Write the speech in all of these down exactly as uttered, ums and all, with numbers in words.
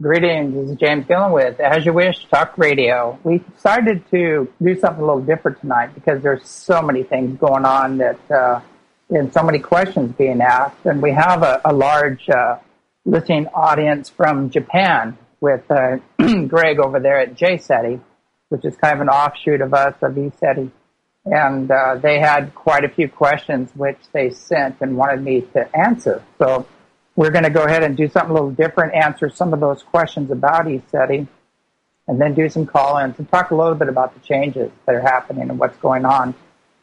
Greetings, this is James Gillen with As You Wish Talk Radio. We decided to do something a little different tonight because there's so many things going on that, uh, and so many questions being asked. And we have a, a large uh, listening audience from Japan with uh, Greg over there at J SETI, which is kind of an offshoot of us, of E SETI. And uh, they had quite a few questions which they sent and wanted me to answer. So we're going to go ahead and do something a little different, answer some of those questions about E SETI, and then do some call-ins and talk a little bit about the changes that are happening and what's going on.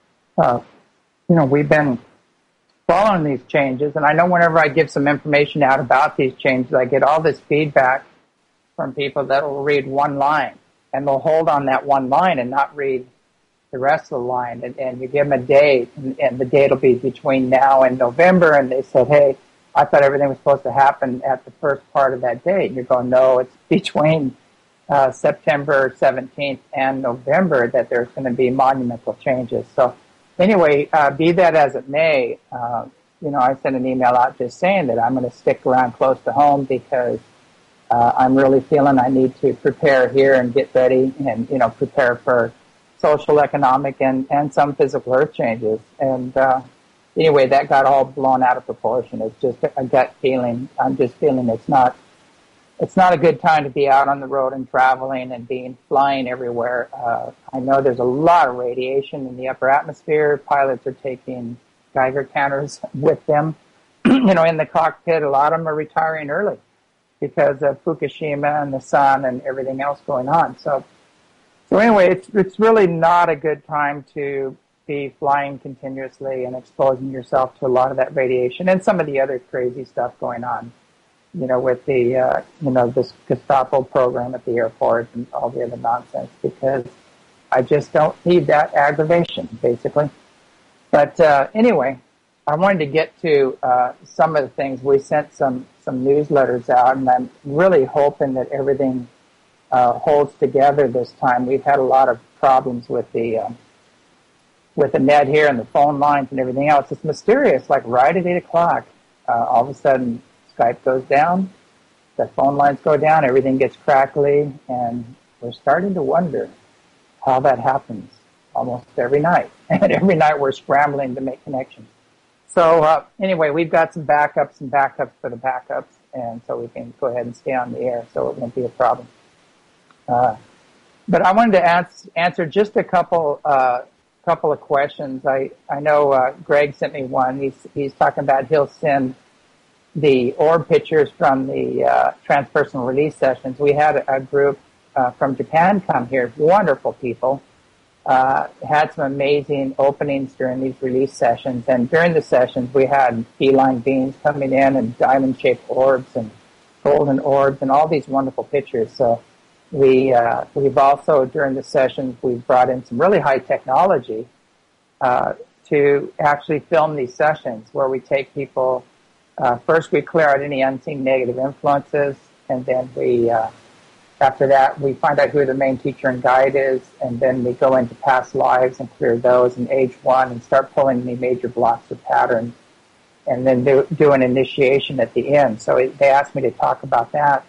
Uh, you know, we've been following these changes, and I know whenever I give some information out about these changes, I get all this feedback from people that will read one line, and they'll hold on that one line and not read the rest of the line. And, and you give them a date, and, and the date will be between now and November, and they said, hey, I thought everything was supposed to happen at the first part of that date. And you're going, no, it's between uh, September seventeenth and November that there's going to be monumental changes. So anyway, uh, be that as it may, uh, you know, I sent an email out just saying that I'm going to stick around close to home because uh, I'm really feeling I need to prepare here and get ready and, you know, prepare for social, economic, and, and some physical earth changes. And, uh, Anyway, that got all blown out of proportion. It's just a gut feeling. I'm just feeling it's not, it's not a good time to be out on the road and traveling and being flying everywhere. Uh, I know there's a lot of radiation in the upper atmosphere. Pilots are taking Geiger counters with them. You know, in the cockpit, a lot of them are retiring early because of Fukushima and the sun and everything else going on. So, so anyway, it's it's really not a good time to be flying continuously and exposing yourself to a lot of that radiation and some of the other crazy stuff going on, you know, with the, uh, you know, this Gestapo program at the airport and all the other nonsense, because I just don't need that aggravation, basically. But uh, anyway, I wanted to get to uh, some of the things. We sent some, some newsletters out, and I'm really hoping that everything uh, holds together this time. We've had a lot of problems with the um, with the net here and the phone lines and everything else. It's mysterious, like right at eight o'clock, uh, all of a sudden Skype goes down, the phone lines go down, everything gets crackly, and we're starting to wonder how that happens almost every night. And every night we're scrambling to make connections. So uh, anyway, we've got some backups and backups for the backups, and so we can go ahead and stay on the air, so it won't be a problem. Uh, but I wanted to ans- answer just a couple uh couple of questions. I, I know uh, Greg sent me one. He's he's talking about he'll send the orb pictures from the uh, transpersonal release sessions. We had a, a group uh, from Japan come here, wonderful people, uh, had some amazing openings during these release sessions. And during the sessions, we had feline beings coming in and diamond-shaped orbs and golden orbs and all these wonderful pictures. So We, uh, we've also, during the sessions, we've brought in some really high technology, uh, to actually film these sessions where we take people, uh, first we clear out any unseen negative influences, and then we, uh, after that, we find out who the main teacher and guide is, and then we go into past lives and clear those in age one and start pulling any major blocks or patterns, and then do, do an initiation at the end. So it, they asked me to talk about that.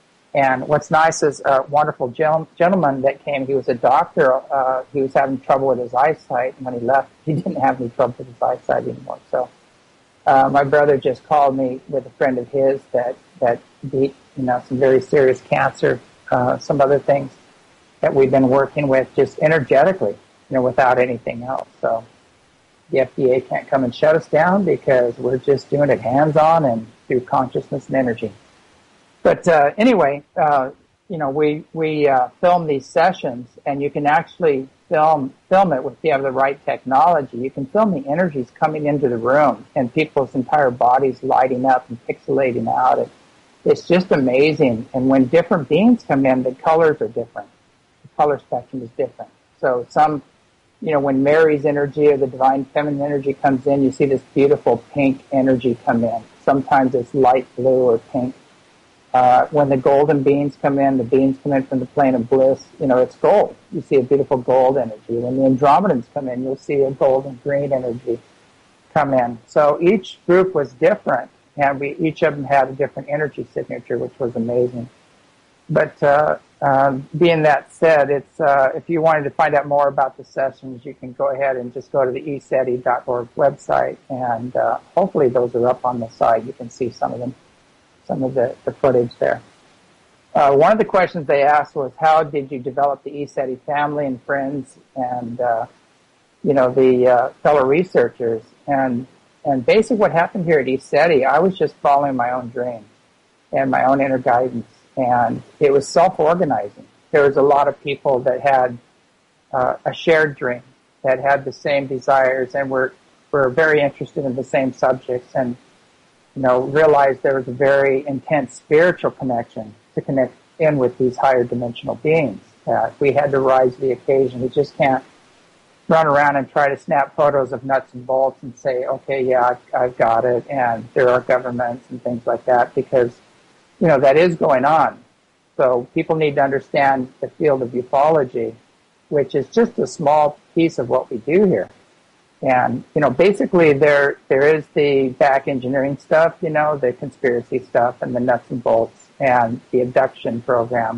And what's nice is a wonderful gentleman that came. He was a doctor. Uh, he was having trouble with his eyesight. And when he left, he didn't have any trouble with his eyesight anymore. So uh, my brother just called me with a friend of his that, that beat, you know, some very serious cancer, uh, some other things that we've been working with just energetically, you know, without anything else. So the F D A can't come and shut us down because we're just doing it hands-on and through consciousness and energy. But uh, anyway, uh, you know, we we uh, film these sessions, and you can actually film film it if you have the right technology. You can film the energies coming into the room and people's entire bodies lighting up and pixelating out. It, it's just amazing. And when different beings come in, the colors are different. The color spectrum is different. So some, you know, when Mary's energy or the divine feminine energy comes in, you see this beautiful pink energy come in. Sometimes it's light blue or pink. Uh, when the golden beings come in, the beings come in from the plane of bliss, you know, it's gold. You see a beautiful gold energy. When the Andromedans come in, you'll see a gold and green energy come in. So each group was different, and we each of them had a different energy signature, which was amazing. but uh, um, being that said, it's uh, if you wanted to find out more about the sessions, you can go ahead and just go to the e seti dot org website, and uh, hopefully those are up on the site. You can see some of them, some of the, the footage there. Uh, one of the questions they asked was, how did you develop the e seti family and friends and, uh, you know, the uh, fellow researchers? And and basically what happened here at e seti, I was just following my own dreams and my own inner guidance. And it was self-organizing. There was a lot of people that had uh, a shared dream, that had the same desires and were, were very interested in the same subjects, and, you know, realized there was a very intense spiritual connection to connect in with these higher dimensional beings. Uh, we had to rise to the occasion. We just can't run around and try to snap photos of nuts and bolts and say, okay, yeah, I've, I've got it, and there are governments and things like that, because you know, that is going on. So people need to understand the field of ufology, which is just a small piece of what we do here. And, you know, basically there there is the back engineering stuff, you know, the conspiracy stuff and the nuts and bolts and the abduction program,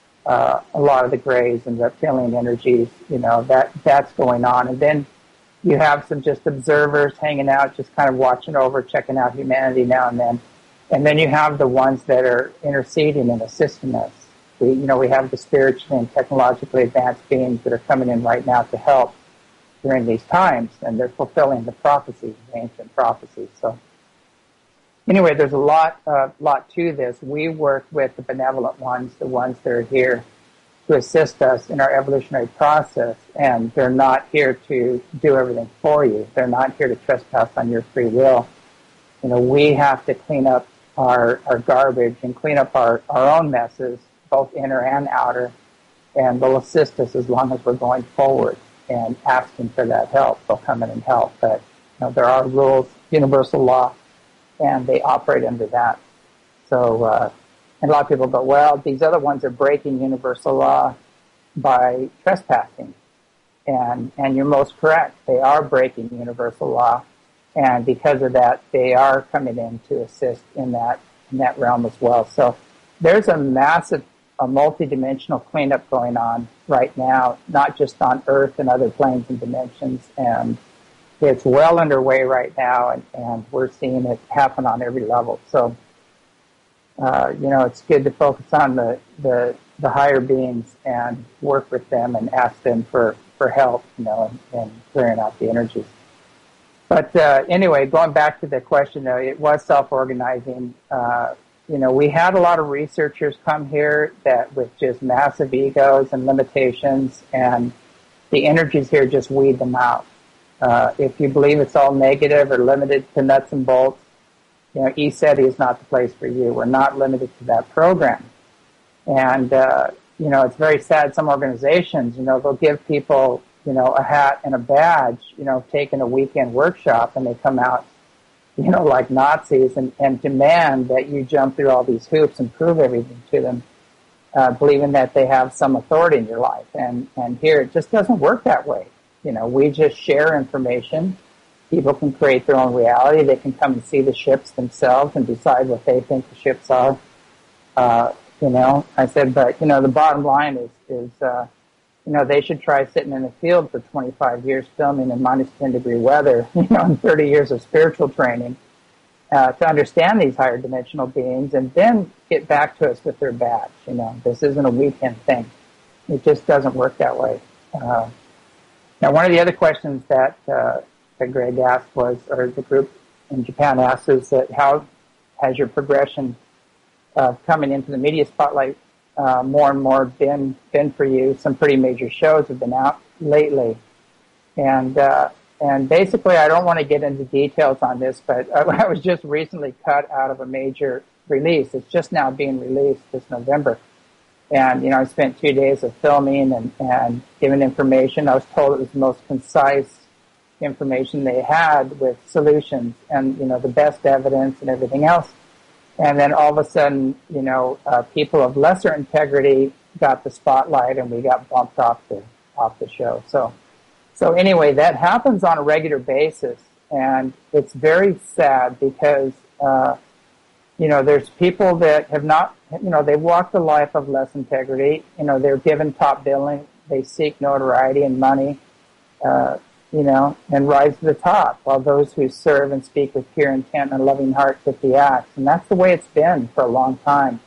uh, a lot of the grays and reptilian energies, you know, that that's going on. And then you have some just observers hanging out, just kind of watching over, checking out humanity now and then. And then you have the ones that are interceding and assisting us. We, you know, we have the spiritually and technologically advanced beings that are coming in right now to help during these times, and they're fulfilling the prophecies, the ancient prophecies. So, anyway, there's a lot, uh, lot to this. We work with the benevolent ones, the ones that are here to assist us in our evolutionary process, and they're not here to do everything for you. They're not here to trespass on your free will. You know, we have to clean up our, our garbage and clean up our, our own messes, both inner and outer, and they'll assist us as long as we're going forward and asking for that help. They'll come in and help. But you know, there are rules, universal law, and they operate under that. So, uh, and a lot of people go, well, these other ones are breaking universal law by trespassing. And, and you're most correct. They are breaking universal law. And because of that, they are coming in to assist in that in that realm as well. So there's a massive, a multidimensional cleanup going on right now, not just on Earth and other planes and dimensions. And it's well underway right now, and, and we're seeing it happen on every level. So, uh, you know, it's good to focus on the, the, the higher beings and work with them and ask them for, for help, you know, and, and clearing out the energies. But uh, anyway, going back to the question, though, it was self-organizing. Uh, you know, we had a lot of researchers come here that with just massive egos and limitations, and the energies here just weed them out. Uh, if you believe it's all negative or limited to nuts and bolts, you know, e seti is not the place for you. We're not limited to that program. And, uh, you know, it's very sad. Some organizations, you know, they'll give people you know, a hat and a badge, you know, taking a weekend workshop, and they come out, you know, like Nazis and, and demand that you jump through all these hoops and prove everything to them, uh, believing that they have some authority in your life. And, and here it just doesn't work that way. You know, we just share information. People can create their own reality. They can come and see the ships themselves and decide what they think the ships are. Uh, you know, I said, but, you know, the bottom line is, is, uh, you know, they should try sitting in the field for twenty-five years filming in minus ten degree weather, you know, and thirty years of spiritual training uh, to understand these higher dimensional beings, and then get back to us with their badge. You know, this isn't a weekend thing. It just doesn't work that way. Uh, now, one of the other questions that, uh, that Greg asked was, or the group in Japan asked, is that how has your progression of coming into the media spotlight Uh, more and more been been for you? Some pretty major shows have been out lately, and uh, and basically, I don't want to get into details on this, but I, I was just recently cut out of a major release. It's just now being released this November, and you know, I spent two days of filming and and giving information. I was told it was the most concise information they had with solutions and you know the best evidence and everything else. And then all of a sudden, you know, uh, people of lesser integrity got the spotlight, and we got bumped off the off the show. So, so anyway, that happens on a regular basis, and it's very sad because uh, you know, there's people that have not, you know, they've walked a life of less integrity. You know, they're given top billing. They seek notoriety and money, uh, you know, and rise to the top, while those who serve and speak with pure intent and a loving heart get the axe. And that's the way it's been for a long time.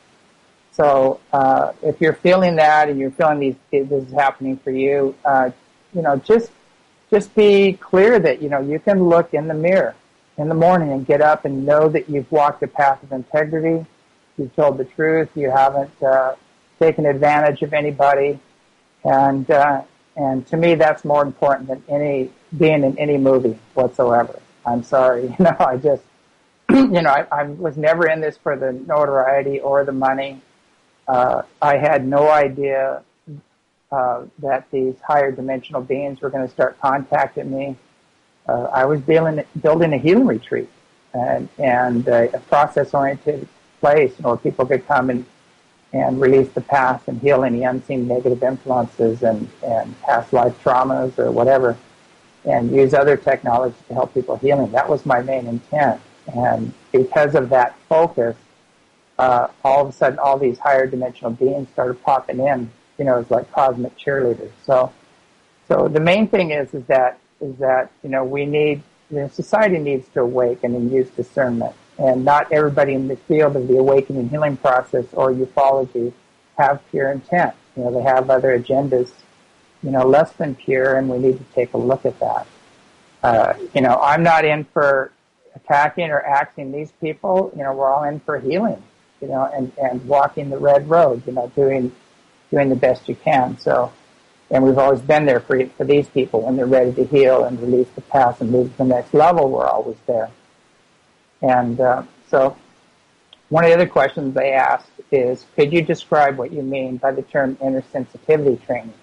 So uh, if you're feeling that and you're feeling these, this is happening for you, uh, you know, just just be clear that, you know, you can look in the mirror in the morning and get up and know that you've walked a path of integrity, you've told the truth, you haven't uh, taken advantage of anybody, and uh, and to me that's more important than any being in any movie whatsoever. I'm sorry, you know, I just, you know, I, I was never in this for the notoriety or the money. Uh, I had no idea uh, that these higher dimensional beings were going to start contacting me. Uh, I was building, building a healing retreat and, and uh, a process-oriented place, you know, where people could come and, and release the past and heal any unseen negative influences and, and past life traumas or whatever, and use other technologies to help people healing. That was my main intent. And because of that focus, uh, all of a sudden all these higher dimensional beings started popping in, you know, it's like cosmic cheerleaders. So, so the main thing is, is that, is that, you know, we need, you know, society needs to awaken and use discernment. And not everybody in the field of the awakening healing process or ufology have pure intent. You know, they have other agendas, you know, less than pure, and we need to take a look at that. Uh, you know, I'm not in for attacking or axing these people. You know, we're all in for healing, you know, and, and walking the red road, you know, doing, doing the best you can. So, and we've always been there for, for these people when they're ready to heal and release the past and move to the next level. We're always there. And uh, so one of the other questions they asked is, could you describe what you mean by the term intersensitivity training?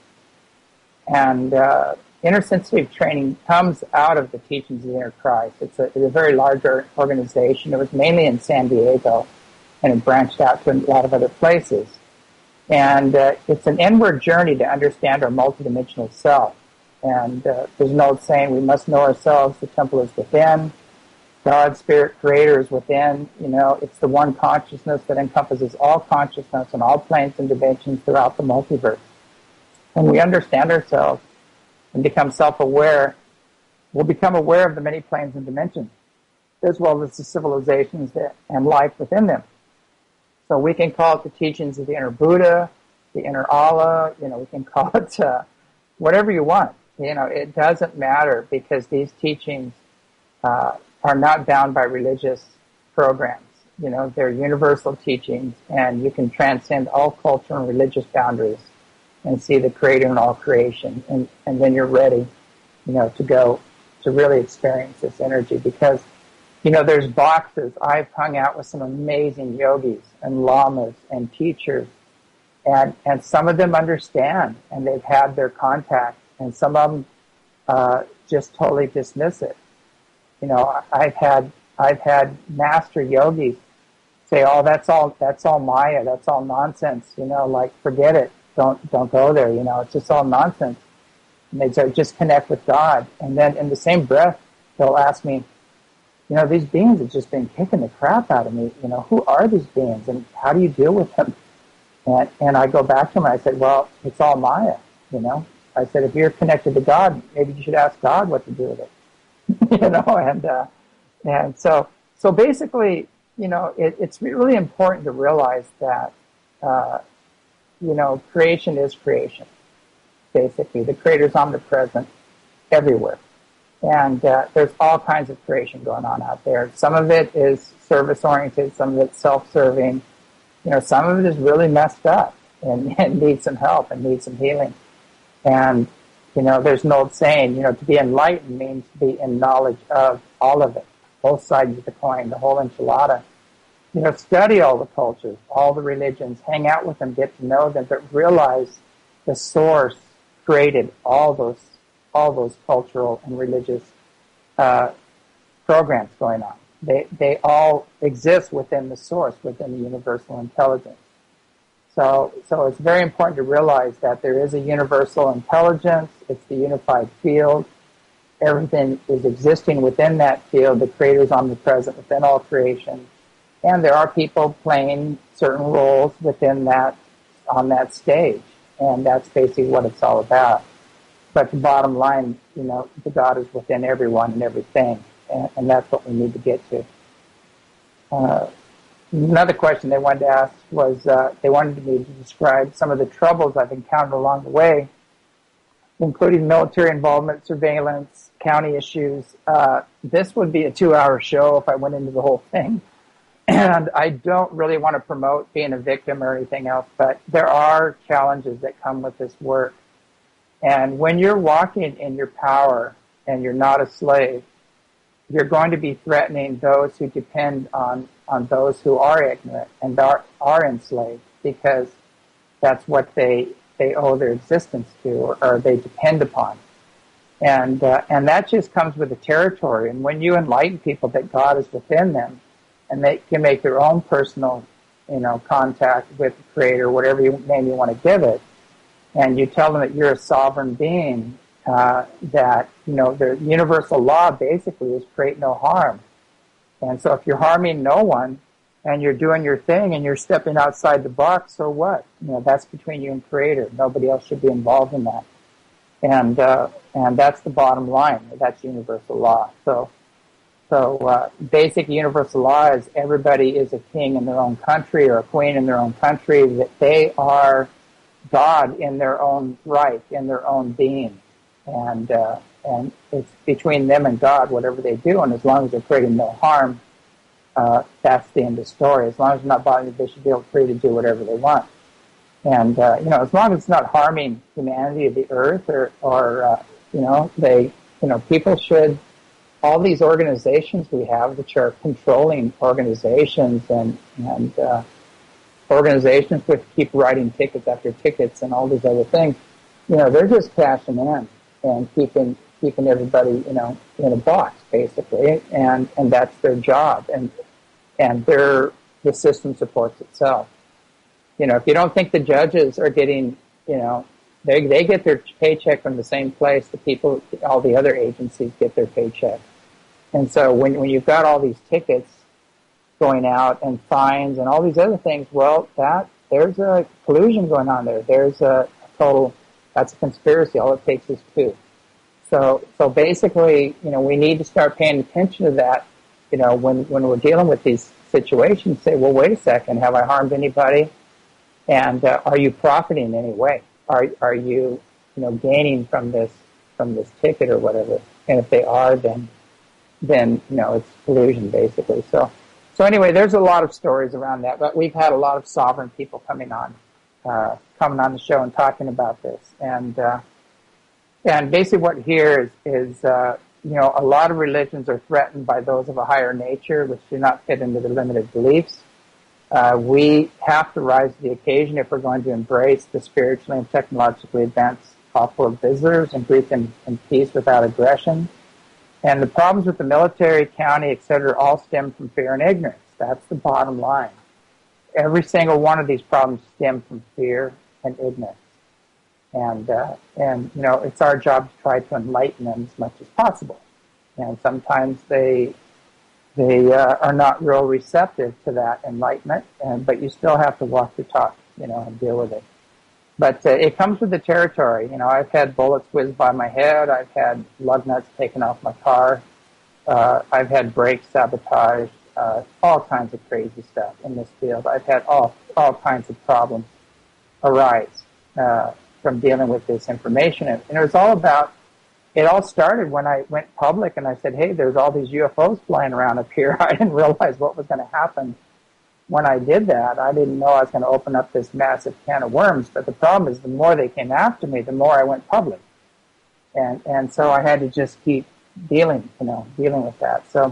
And uh, intersensitive training comes out of the teachings of the Inner Christ. It's a, it's a very large organization. It was mainly in San Diego, and it branched out to a lot of other places. And uh, it's an inward journey to understand our multidimensional self. And uh, there's an old saying, we must know ourselves, the temple is within. God, Spirit, Creator is within. You know, it's the one consciousness that encompasses all consciousness and all planes and dimensions throughout the multiverse. When we understand ourselves and become self-aware, we'll become aware of the many planes and dimensions, as well as the civilizations that, and life within them. So we can call it the teachings of the inner Buddha, the inner Allah, you know, we can call it uh, whatever you want. You know, it doesn't matter, because these teachings uh, are not bound by religious programs. You know, they're universal teachings, and you can transcend all culture and religious boundaries and see the Creator in all creation. And, and then you're ready, you know, to go to really experience this energy. Because, you know, there's boxes. I've hung out with some amazing yogis and lamas and teachers, and, and some of them understand, and they've had their contacts, and some of them uh, just totally dismiss it. You know, I've had I've had master yogis say, "Oh, that's all that's all Maya. That's all nonsense." You know, like, forget it. Don't don't go there. You know, it's just all nonsense. And they say, just connect with God. And then in the same breath, they'll ask me, you know, these beings have just been kicking the crap out of me. You know, who are these beings, and how do you deal with them? And and I go back to them and I said, well, it's all Maya. You know, I said, if you're connected to God, maybe you should ask God what to do with it. You know, and uh, and so so basically, you know, it, it's really important to realize that, uh, you know, creation is creation. Basically, the Creator's omnipresent everywhere, and uh, there's all kinds of creation going on out there. Some of it is service oriented, some of it's self-serving. You know, some of it is really messed up and, and needs some help and needs some healing. And you know, there's an old saying, you know, to be enlightened means to be in knowledge of all of it, both sides of the coin, the whole enchilada. You know, study all the cultures, all the religions, hang out with them, get to know them, but realize the source created all those, all those cultural and religious uh, programs going on. They they all exist within the source, within the universal intelligence. So, so it's very important to realize that there is a universal intelligence. It's the unified field. Everything is existing within that field. The Creator is omnipresent within all creation. and there are people playing certain roles within that, on that stage, and that's basically what it's all about. But the bottom line, you know, the God is within everyone and everything, and, and that's what we need to get to. Uh, another question they wanted to ask was, uh, they wanted me to describe some of the troubles I've encountered along the way, including military involvement, surveillance, county issues. Uh, this would be a two-hour show if I went into the whole thing. And I don't really want to promote being a victim or anything else, but there are challenges that come with this work. And when you're walking in your power and you're not a slave, you're going to be threatening those who depend on, on those who are ignorant and are, are enslaved, because that's what they they owe their existence to, or, or they depend upon. And uh, and that just comes with the territory. And when you enlighten people that God is within them, and they can make their own personal, you know, contact with the Creator, whatever you, name you want to give it, and you tell them that you're a sovereign being, uh, that, you know, the universal law basically is create no harm. And so if you're harming no one, and you're doing your thing, and you're stepping outside the box, so what? You know, that's between you and Creator. Nobody else should be involved in that. And uh, and that's the bottom line. That's universal law. So, so uh, basic universal law is everybody is a king in their own country or a queen in their own country. That they are God in their own right, in their own being, and uh, and it's between them and God whatever they do. And as long as they're creating no harm, Uh, that's the end of the story. As long as they're not bothering, they should be able free to do whatever they want. And, uh, you know, as long as it's not harming humanity or the earth or, or uh, you know, they, you know, people should, all these organizations we have, which are controlling organizations and, and, uh, organizations which keep writing tickets after tickets and all these other things, you know, they're just cashing in and keeping, keeping everybody, you know, in a box, basically. And, and that's their job. And, and their, the system supports itself. You know, if you don't think the judges are getting, you know, they they get their paycheck from the same place the people, all the other agencies get their paycheck. And so when when you've got all these tickets going out and fines and all these other things, well, that there's a collusion going on there. There's a, a total, that's a conspiracy. All it takes is two. So so basically, you know, we need to start paying attention to that. You know, when, when we're dealing with these situations, say, well, wait a second, have I harmed anybody? And uh, are you profiting in any way? Are are you, you know, gaining from this from this ticket or whatever? And if they are, then then you know it's collusion basically. So so anyway, there's a lot of stories around that. But we've had a lot of sovereign people coming on uh, coming on the show and talking about this. And uh, and basically, what here is is uh, you know, a lot of religions are threatened by those of a higher nature, which do not fit into the limited beliefs. Uh, we have to rise to the occasion if we're going to embrace the spiritually and technologically advanced off-world visitors and greet them in peace without aggression. And the problems with the military, county, et cetera, all stem from fear and ignorance. That's the bottom line. Every single one of these problems stem from fear and ignorance. And, uh, and, you know, it's our job to try to enlighten them as much as possible. And sometimes they, they, uh, are not real receptive to that enlightenment, and, but you still have to walk the talk, you know, and deal with it. But, uh, it comes with the territory. You know, I've had bullets whizzed by my head. I've had lug nuts taken off my car. Uh, I've had brakes sabotaged, uh, all kinds of crazy stuff in this field. I've had all, all kinds of problems arise, uh, from dealing with this information. And it was all about, it all started when I went public and I said, hey, there's all these U F Os flying around up here. I didn't realize what was going to happen when I did that. I didn't know I was going to open up this massive can of worms. But the problem is the more they came after me, the more I went public. And, and so I had to just keep dealing, you know, dealing with that. So,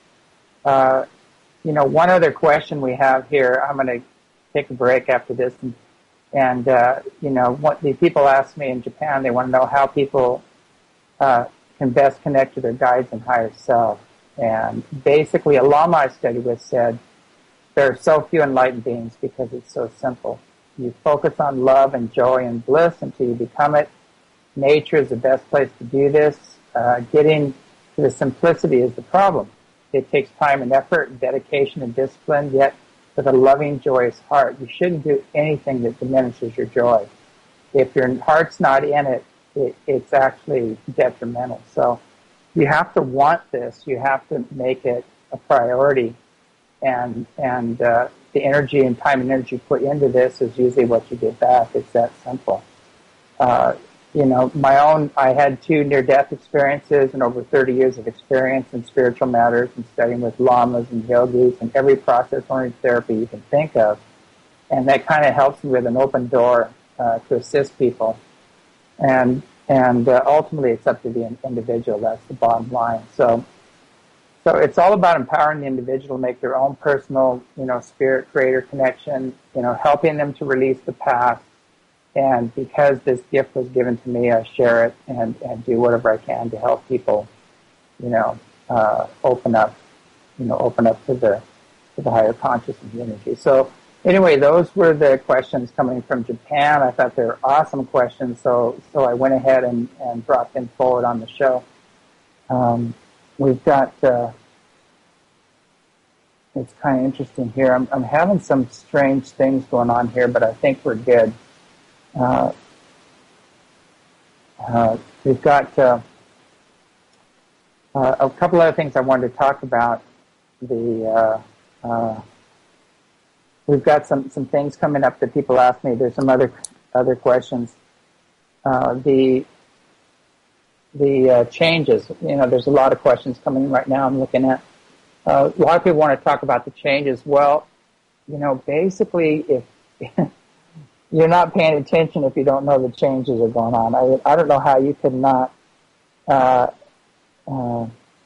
uh, you know, one other question we have here, I'm going to take a break after this and And, uh, you know, what the people ask me in Japan, they want to know how people uh, can best connect to their guides and higher self. And basically, a Lama I studied with said, there are so few enlightened beings because it's so simple. You focus on love and joy and bliss until you become it. Nature is the best place to do this. Uh, getting to the simplicity is the problem. it takes time and effort and dedication and discipline, yet with a loving, joyous heart. You shouldn't do anything that diminishes your joy. If your heart's not in it, it it's actually detrimental. So you have to want this. You have to make it a priority. And and uh, the energy and time and energy put into this is usually what you get back. It's that simple. Uh, you know, my own, I had two near-death experiences and over thirty years of experience in spiritual matters and studying with lamas and yogis and every process-oriented therapy you can think of. And that kind of helps me with an open door uh, to assist people. And and uh, ultimately it's up to the individual. That's the bottom line. So So it's all about empowering the individual to make their own personal, you know, spirit creator connection, you know, helping them to release the past. And because this gift was given to me, I share it and, and do whatever I can to help people, you know, uh, open up, you know, open up to the to the higher consciousness energy. So anyway, those were the questions coming from Japan. I thought they were awesome questions, so so I went ahead and, and brought them forward on the show. Um, We've got, uh, it's kind of interesting here. I'm, I'm having some strange things going on here, but I think we're good. Uh, uh, we've got uh, uh, a couple other things I wanted to talk about. The uh, uh, we've got some, some things coming up that people ask me. There's some other other questions. Uh, the The uh, changes, you know, there's a lot of questions coming right now I'm looking at. Uh, a lot of people want to talk about the changes. Well, you know, basically, if you're not paying attention, if you don't know the changes are going on, I, I don't know how you could not, uh, uh,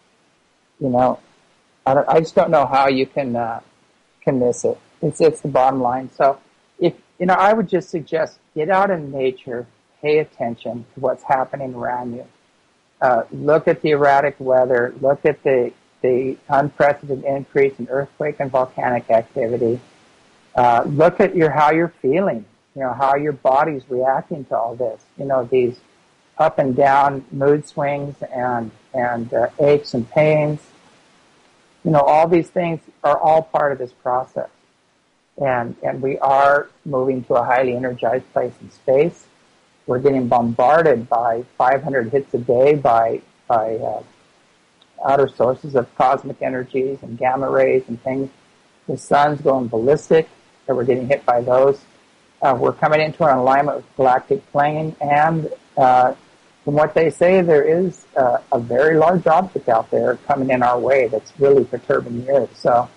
you know, I, don't, I just don't know how you can uh, can miss it. It's it's the bottom line. So, if you know, I would just suggest get out in nature, pay attention to what's happening around you. Uh, look at the erratic weather. Look at the, the unprecedented increase in earthquake and volcanic activity. Uh, look at your how you're feeling. You know, how your body's reacting to all this. You know, these up and down mood swings and and uh, aches and pains. You know, all these things are all part of this process. And and we are moving to a highly energized place in space. We're getting bombarded by five hundred hits a day by by uh, outer sources of cosmic energies and gamma rays and things. The sun's going ballistic, so we're getting hit by those. Uh, we're coming into an alignment with galactic plane, and uh, from what they say, there is uh, a very large object out there coming in our way that's really perturbing the Earth. So,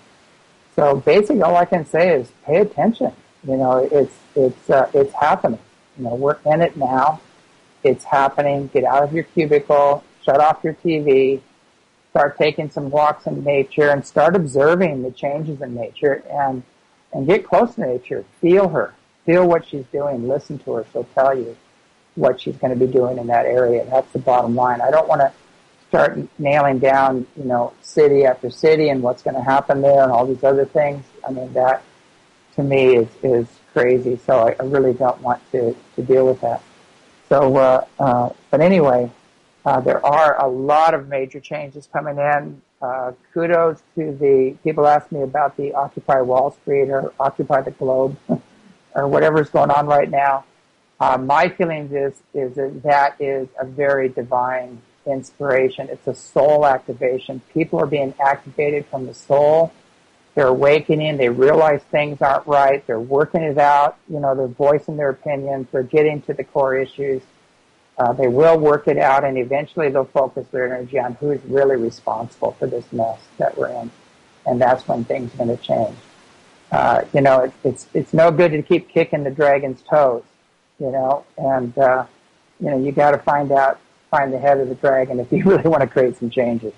so basically, all I can say is pay attention. You know, it's it's uh, it's happening. You know, we're in it now. It's happening. Get out of your cubicle, shut off your T V, start taking some walks in nature, and start observing the changes in nature, and and get close to nature. Feel her. Feel what she's doing. Listen to her. She'll tell you what she's going to be doing in that area. That's the bottom line. I don't want to start nailing down, you know, city after city and what's going to happen there and all these other things. I mean, that to me is is crazy, so I, I really don't want to, to deal with that. So, uh, uh, but anyway, uh, there are a lot of major changes coming in. Uh, kudos to the people ask me about the Occupy Wall Street or Occupy the Globe or whatever's going on right now. Uh, my feelings is, is that that is a very divine inspiration. It's a soul activation. People are being activated from the soul. They're awakening. They realize things aren't right. They're working it out. You know, they're voicing their opinions. They're getting to the core issues. Uh, they will work it out, and eventually they'll focus their energy on who's really responsible for this mess that we're in. And that's when things are going to change. Uh, you know, it, it's it's no good to keep kicking the dragon's toes, you know, and, uh, you know, you got to find out, find the head of the dragon if you really want to create some changes.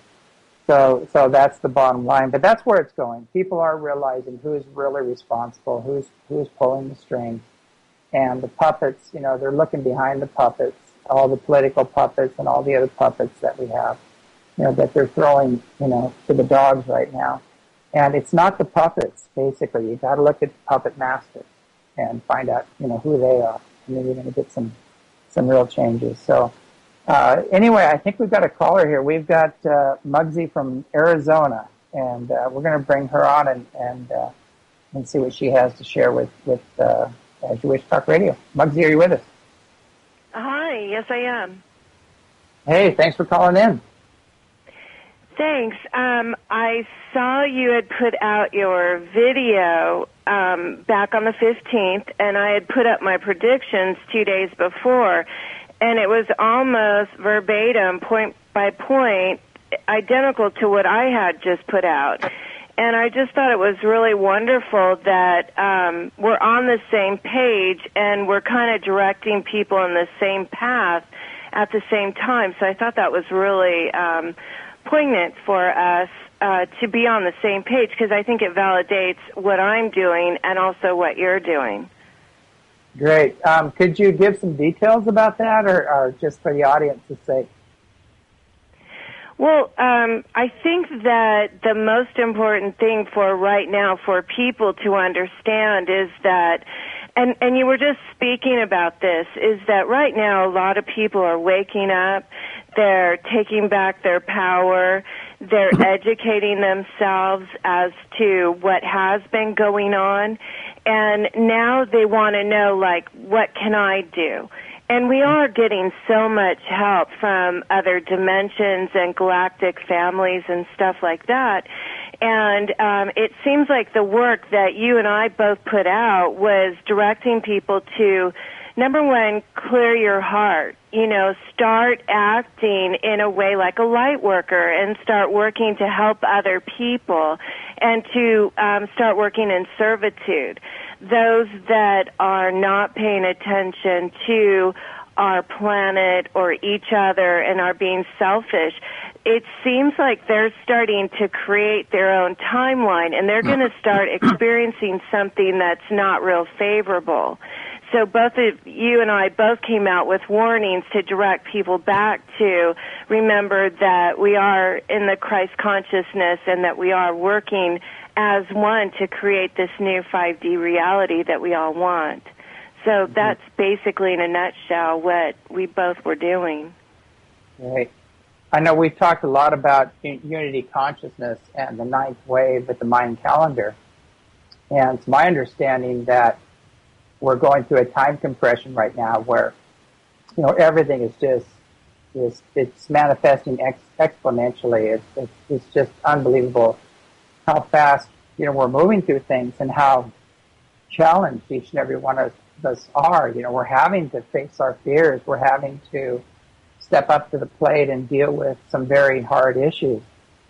So, so that's the bottom line. But that's where it's going. People are realizing who's really responsible, who's who's pulling the strings, and the puppets. You know, they're looking behind the puppets, all the political puppets and all the other puppets that we have. You know, that they're throwing, you know, to the dogs right now. And it's not the puppets. Basically, you got to look at the puppet masters and find out, you know, who they are, and then you're going to get some some real changes. So. Uh, anyway, I think we've got a caller here. We've got uh, Muggsy from Arizona. and uh, we're going to bring her on and and uh, and see what she has to share with with uh, As You Wish Talk Radio. Muggsy, are you with us? Hi, yes I am. Hey, thanks for calling in. Thanks. Um, I saw you had put out your video um, back on the fifteenth, and I had put up my predictions two days before, and it was almost verbatim, point by point, identical to what I had just put out. And I just thought it was really wonderful that um, we're on the same page and we're kind of directing people in the same path at the same time. So I thought that was really um, poignant for us uh, to be on the same page, because I think it validates what I'm doing and also what you're doing. Great. Um, could you give some details about that, or, or just for the audience's sake? Well, um, I think that the most important thing for right now for people to understand is that, and, and you were just speaking about this, is that right now a lot of people are waking up, they're taking back their power, they're educating themselves as to what has been going on, and now they want to know, like, what can I do? And we are getting so much help from other dimensions and galactic families and stuff like that. And um, it seems like the work that you and I both put out was directing people to, number one, clear your heart. You know, start acting in a way like a light worker and start working to help other people and to um, start working in servitude. Those that are not paying attention to our planet or each other and are being selfish, it seems like they're starting to create their own timeline, and they're going to start experiencing something that's not real favorable. So both of you and I both came out with warnings to direct people back to remember that we are in the Christ consciousness and that we are working as one to create this new five D reality that we all want. So that's basically, in a nutshell, what we both were doing. Right. I know we've talked a lot about unity consciousness and the ninth wave with the Mayan calendar. And it's my understanding that we're going through a time compression right now where, you know, everything is just, is, it's manifesting ex- exponentially. It's, it's, it's just unbelievable how fast, you know, we're moving through things and how challenged each and every one of us are. You know, we're having to face our fears. We're having to step up to the plate and deal with some very hard issues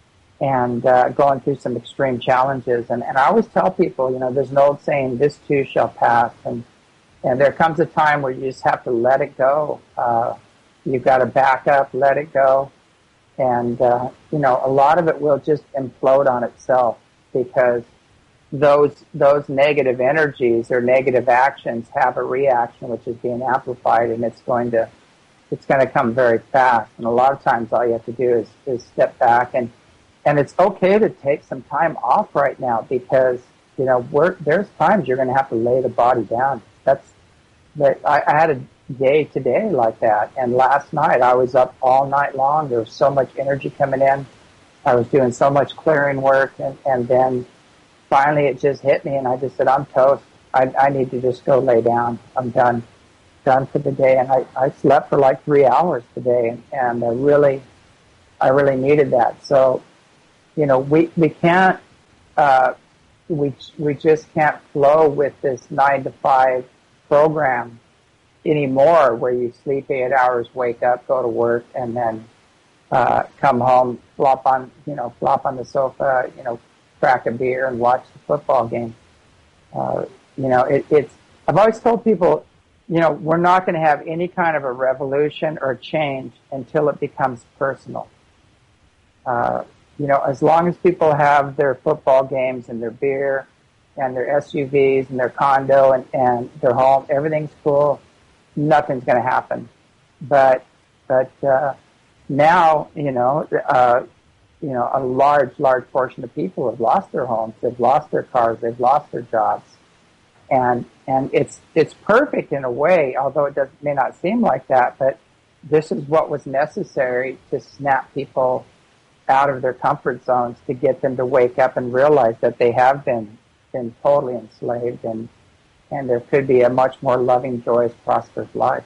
and uh, going through some extreme challenges. And, and I always tell people, you know, there's an old saying, this too shall pass. And, and there comes a time where you just have to let it go. Uh, you've got to back up, let it go. And, uh, you know, a lot of it will just implode on itself because those those negative energies or negative actions have a reaction which is being amplified, and it's going to it's going to come very fast. And a lot of times all you have to do is, is step back, and and it's okay to take some time off right now because, you know, we're, there's times you're going to have to lay the body down. That's that I, I had a day today like that, and last night I was up all night long. There was so much energy coming in. I was doing so much clearing work, and, and then finally it just hit me, and I just said, I'm toast. I, I need to just go lay down. I'm done, done for the day. And I, I slept for like three hours today, and, and I really, I really needed that. So, you know, we, we can't, uh, we, we just can't flow with this nine to five program anymore where you sleep eight hours, wake up, go to work, and then, uh, come home, flop on, you know, flop on the sofa, you know, crack a beer and watch the football game. Uh, you know, it, it's, I've always told people, you know, we're not going to have any kind of a revolution or change until it becomes personal. Uh, you know, as long as people have their football games and their beer and their S U Vs and their condo and, and their home, everything's cool, nothing's going to happen. But, but, uh, now, you know, uh, you know, a large, large portion of people have lost their homes, they've lost their cars, they've lost their jobs. And, and it's, it's perfect in a way, although it does, may not seem like that, but this is what was necessary to snap people out of their comfort zones to get them to wake up and realize that they have been been totally enslaved, and and there could be a much more loving, joyous, prosperous life.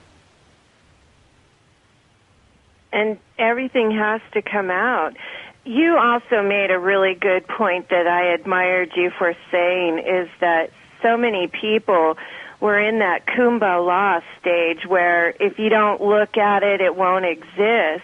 And everything has to come out. You also made a really good point that I admired you for saying, is that so many people were in that Kumbh La stage where if you don't look at it, it won't exist.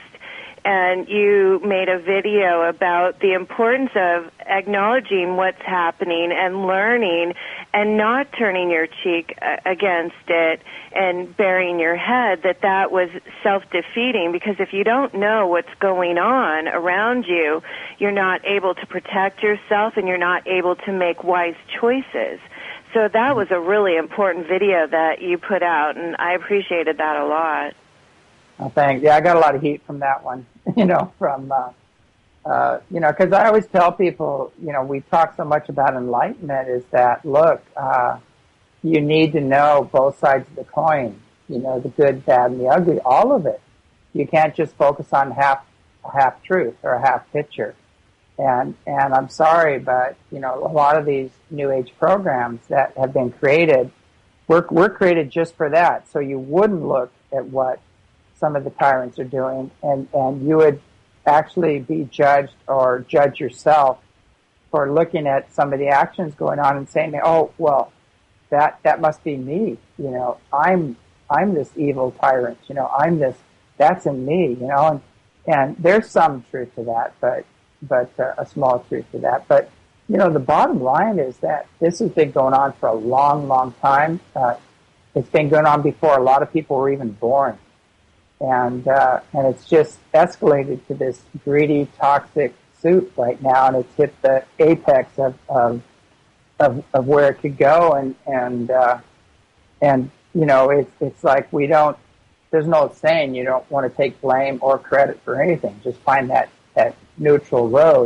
And you made a video about the importance of acknowledging what's happening and learning and not turning your cheek against it and burying your head, that that was self-defeating, because if you don't know what's going on around you, you're not able to protect yourself and you're not able to make wise choices. So that was a really important video that you put out, and I appreciated that a lot. Oh, thanks. Yeah, I got a lot of heat from that one, you know, from, uh, uh, you know, because I always tell people, you know, we talk so much about enlightenment, is that, look, uh, you need to know both sides of the coin, you know, the good, bad, and the ugly, all of it. You can't just focus on half, half truth or a half picture. And, and I'm sorry, but, you know, a lot of these New Age programs that have been created, were, were created just for that. So you wouldn't look at what some of the tyrants are doing, and, and you would actually be judged or judge yourself for looking at some of the actions going on and saying, oh, well, that, that must be me. You know, I'm, I'm this evil tyrant, you know, I'm this, that's in me, you know, and, and there's some truth to that, but, but uh, a small truth to that. But, you know, the bottom line is that this has been going on for a long, long time. Uh, it's been going on before a lot of people were even born. And, uh, and it's just escalated to this greedy, toxic soup right now, and it's hit the apex of, of, of, of where it could go. And, and, uh, and, you know, it's, it's like we don't, there's no saying you don't want to take blame or credit for anything. Just find that, that neutral road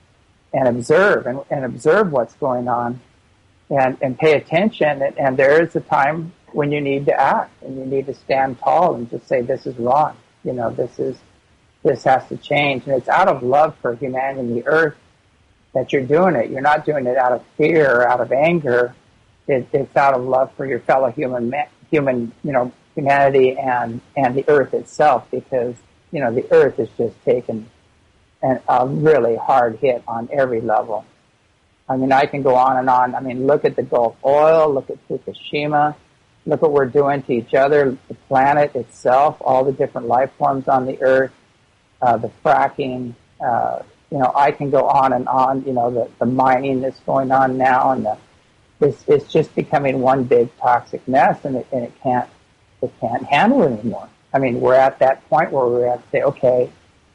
and observe and, and observe what's going on and, and pay attention. And, and there is a time when you need to act and you need to stand tall and just say, this is wrong. You know, this is, this has to change. And it's out of love for humanity and the earth that you're doing it. You're not doing it out of fear or out of anger. It, it's out of love for your fellow human, human, you know, humanity and, and the earth itself, because, you know, the earth is just taken an, a really hard hit on every level. I mean, I can go on and on. I mean, look at the Gulf oil, look at Fukushima. Look what we're doing to each other, the planet itself, all the different life forms on the earth, uh, the fracking, uh, you know, I can go on and on, you know, the, the mining that's going on now, and the, it's, it's just becoming one big toxic mess, and it, and it can't, it can't handle it anymore. I mean, we're at that point where we have to say, okay,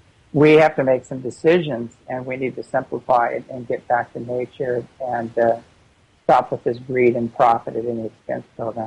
we have to make some decisions, and we need to simplify it and get back to nature and uh, stop with this greed and profit at any expense program.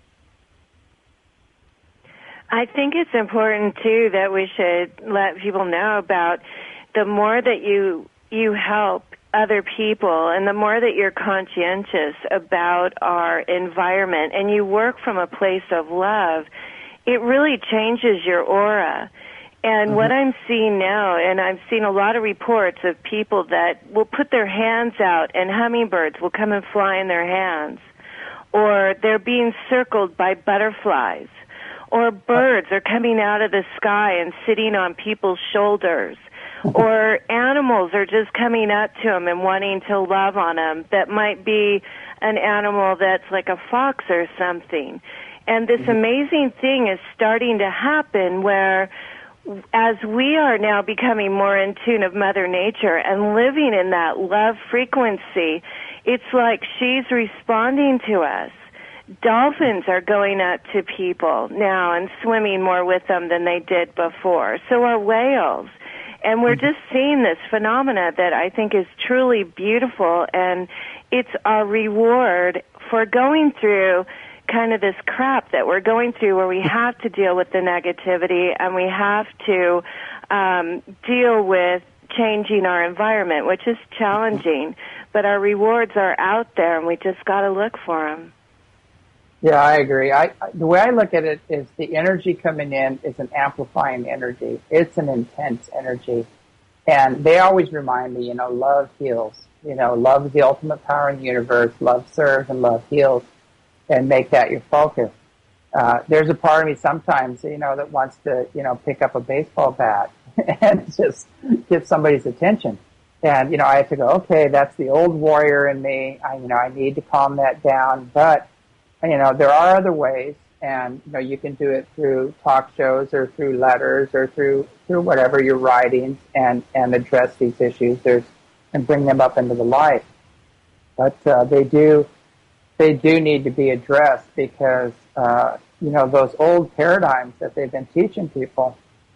I think it's important, too, that we should let people know about the more that you you help other people and the more that you're conscientious about our environment and you work from a place of love, it really changes your aura. And mm-hmm. what I'm seeing now, and I've seen a lot of reports of people that will put their hands out and hummingbirds will come and fly in their hands, or they're being circled by butterflies, or birds are coming out of the sky and sitting on people's shoulders, or animals are just coming up to them and wanting to love on them. That might be an animal that's like a fox or something. And this amazing thing is starting to happen where, as we are now becoming more in tune of Mother Nature and living in that love frequency, it's like she's responding to us. Dolphins are going up to people now and swimming more with them than they did before. So are whales. And we're just seeing this phenomena that I think is truly beautiful, and it's our reward for going through kind of this crap that we're going through where we have to deal with the negativity and we have to um, deal with changing our environment, which is challenging. But our rewards are out there, and we just got to look for them. Yeah, I agree. I, the way I look at it is the energy coming in is an amplifying energy. It's an intense energy. And they always remind me, you know, love heals. You know, love is the ultimate power in the universe. Love serves and love heals, and make that your focus. Uh, there's a part of me sometimes, you know, that wants to, you know, pick up a baseball bat and just get somebody's attention. And, you know, I have to go, okay, that's the old warrior in me. I, you know, I need to calm that down. But, you know, there are other ways. And, you know, you can do it through talk shows or through letters or through, through whatever your writings and, and address these issues. There's, and bring them up into the light. But, uh, they do, they do need to be addressed because, uh, you know, those old paradigms that they've been teaching people,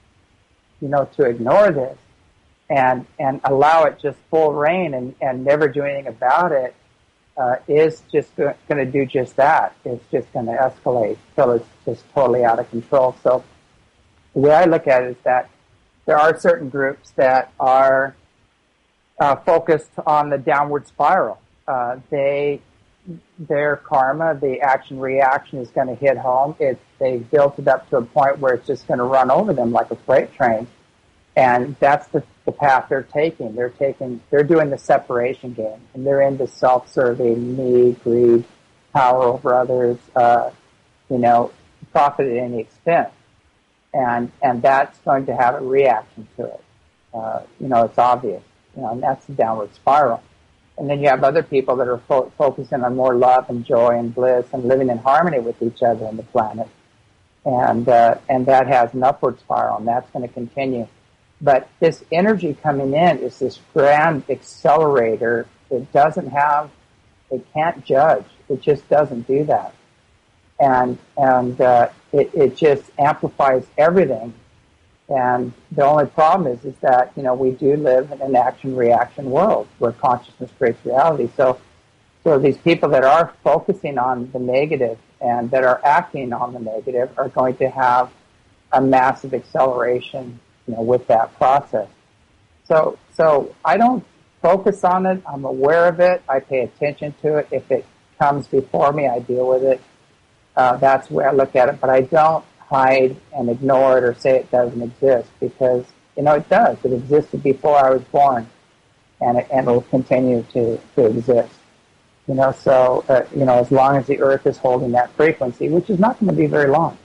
you know, to ignore this and, and allow it just full reign and, and never do anything about it, uh, is just going to do just that. It's just going to escalate till it's just totally out of control. So the way I look at it is that there are certain groups that are uh, focused on the downward spiral. Uh, they, their karma, the action-reaction is going to hit home. It, they built it up to a point where it's just going to run over them like a freight train. And that's the, the path they're taking. They're taking, they're doing the separation game, and they're into self-serving, me, greed, power over others, uh, you know, profit at any expense. And, and that's going to have a reaction to it. Uh, you know, it's obvious, you know, and that's the downward spiral. And then you have other people that are fo- focusing on more love and joy and bliss and living in harmony with each other and the planet. And, uh, and that has an upward spiral, and that's going to continue. But this energy coming in is this grand accelerator. It doesn't have, it can't judge. It just doesn't do that. And, and, uh, it, it just amplifies everything. And the only problem is, is that, you know, we do live in an action-reaction world where consciousness creates reality. So, so these people that are focusing on the negative and that are acting on the negative are going to have a massive acceleration, you know, with that process. So, so I don't focus on it. I'm aware of it. I pay attention to it. If it comes before me, I deal with it. Uh, that's where I look at it. But I don't hide and ignore it or say it doesn't exist, because, you know, it does. It existed before I was born, and it, and it will continue to, to exist. You know, so, uh, you know, as long as the earth is holding that frequency, which is not going to be very long.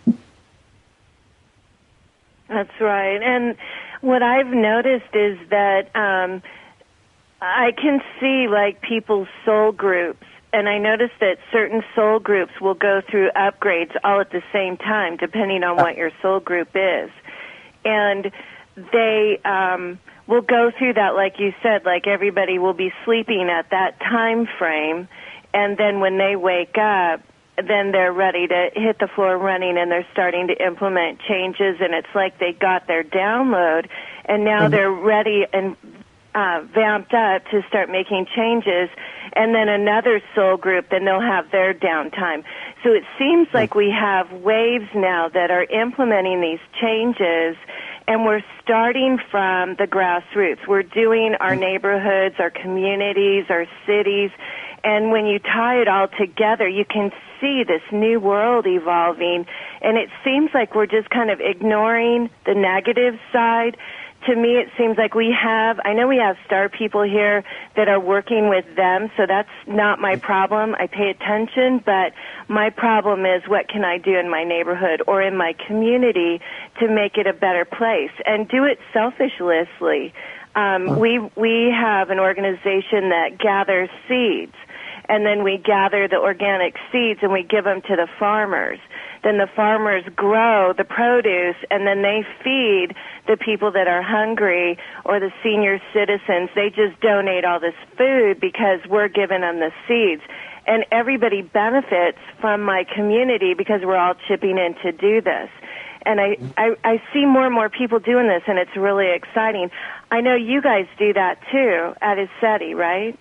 That's right. And what I've noticed is that um, I can see, like, people's soul groups, and I notice that certain soul groups will go through upgrades all at the same time, depending on what your soul group is. And they um, will go through that, like you said, like everybody will be sleeping at that time frame, and then when they wake up, then they're ready to hit the floor running, and they're starting to implement changes, and it's like they got their download, and now mm-hmm. they're ready and uh, vamped up to start making changes. And then another soul group, then they'll have their downtime. So it seems like we have waves now that are implementing these changes, and we're starting from the grassroots. We're doing our neighborhoods, our communities, our cities, and when you tie it all together, you can see this new world evolving, and it seems like we're just kind of ignoring the negative side. To me, it seems like we have, I know we have star people here that are working with them, so that's not my problem. I pay attention, but my problem is, what can I do in my neighborhood or in my community to make it a better place, and do it selflessly. Um, we, we have an organization that gathers seeds, and then we gather the organic seeds and we give them to the farmers. Then the farmers grow the produce, and then they feed the people that are hungry or the senior citizens. They just donate all this food because we're giving them the seeds. And everybody benefits from my community because we're all chipping in to do this. And I, I, I see more and more people doing this, and it's really exciting. I know you guys do that too at ISETI, right?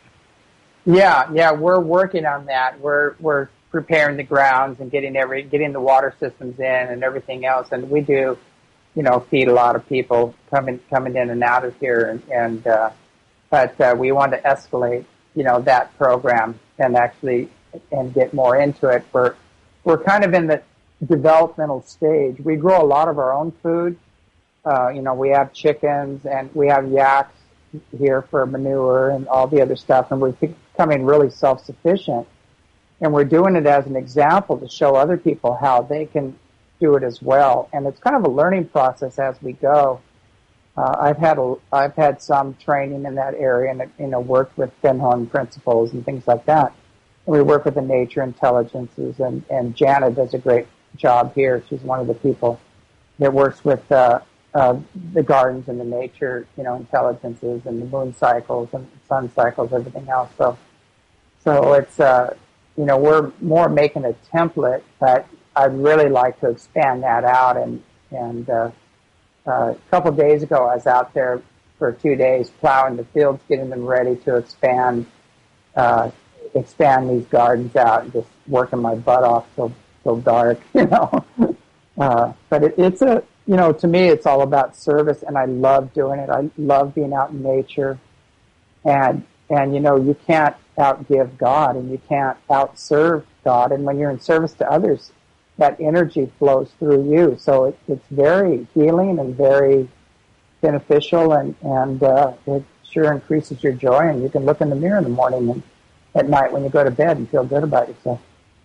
Yeah, yeah, we're working on that. We're we're preparing the grounds and getting every getting the water systems in and everything else. And we do, you know, feed a lot of people coming coming in and out of here. And, and uh, but uh, we want to escalate, you know, that program and actually and get more into it. We're we're kind of in the developmental stage. We grow a lot of our own food. uh, you know, we have chickens and we have yaks here for manure and all the other stuff, and we're becoming really self-sufficient. And we're doing it as an example to show other people how they can do it as well. And it's kind of a learning process as we go. Uh, I've had a, I've had some training in that area, and you know, worked with Finhorn principles and things like that. And we work with the nature intelligences, and and Jana does a great job here. She's one of the people that works with uh, uh, the gardens and the nature, you know, intelligences and the moon cycles and sun cycles, everything else. So, so it's uh, you know, we're more making a template, but I'd really like to expand that out. And and uh, uh, a couple of days ago, I was out there for two days plowing the fields, getting them ready to expand, uh, expand these gardens out, and just working my butt off till till dark, you know. Uh, but it, it's a, you know, to me, it's all about service, and I love doing it. I love being out in nature, and and you know, you can't outgive God, and you can't outserve God. And when you're in service to others, that energy flows through you. So it, it's very healing and very beneficial, and and uh, it sure increases your joy. And you can look in the mirror in the morning and at night when you go to bed and feel good about yourself.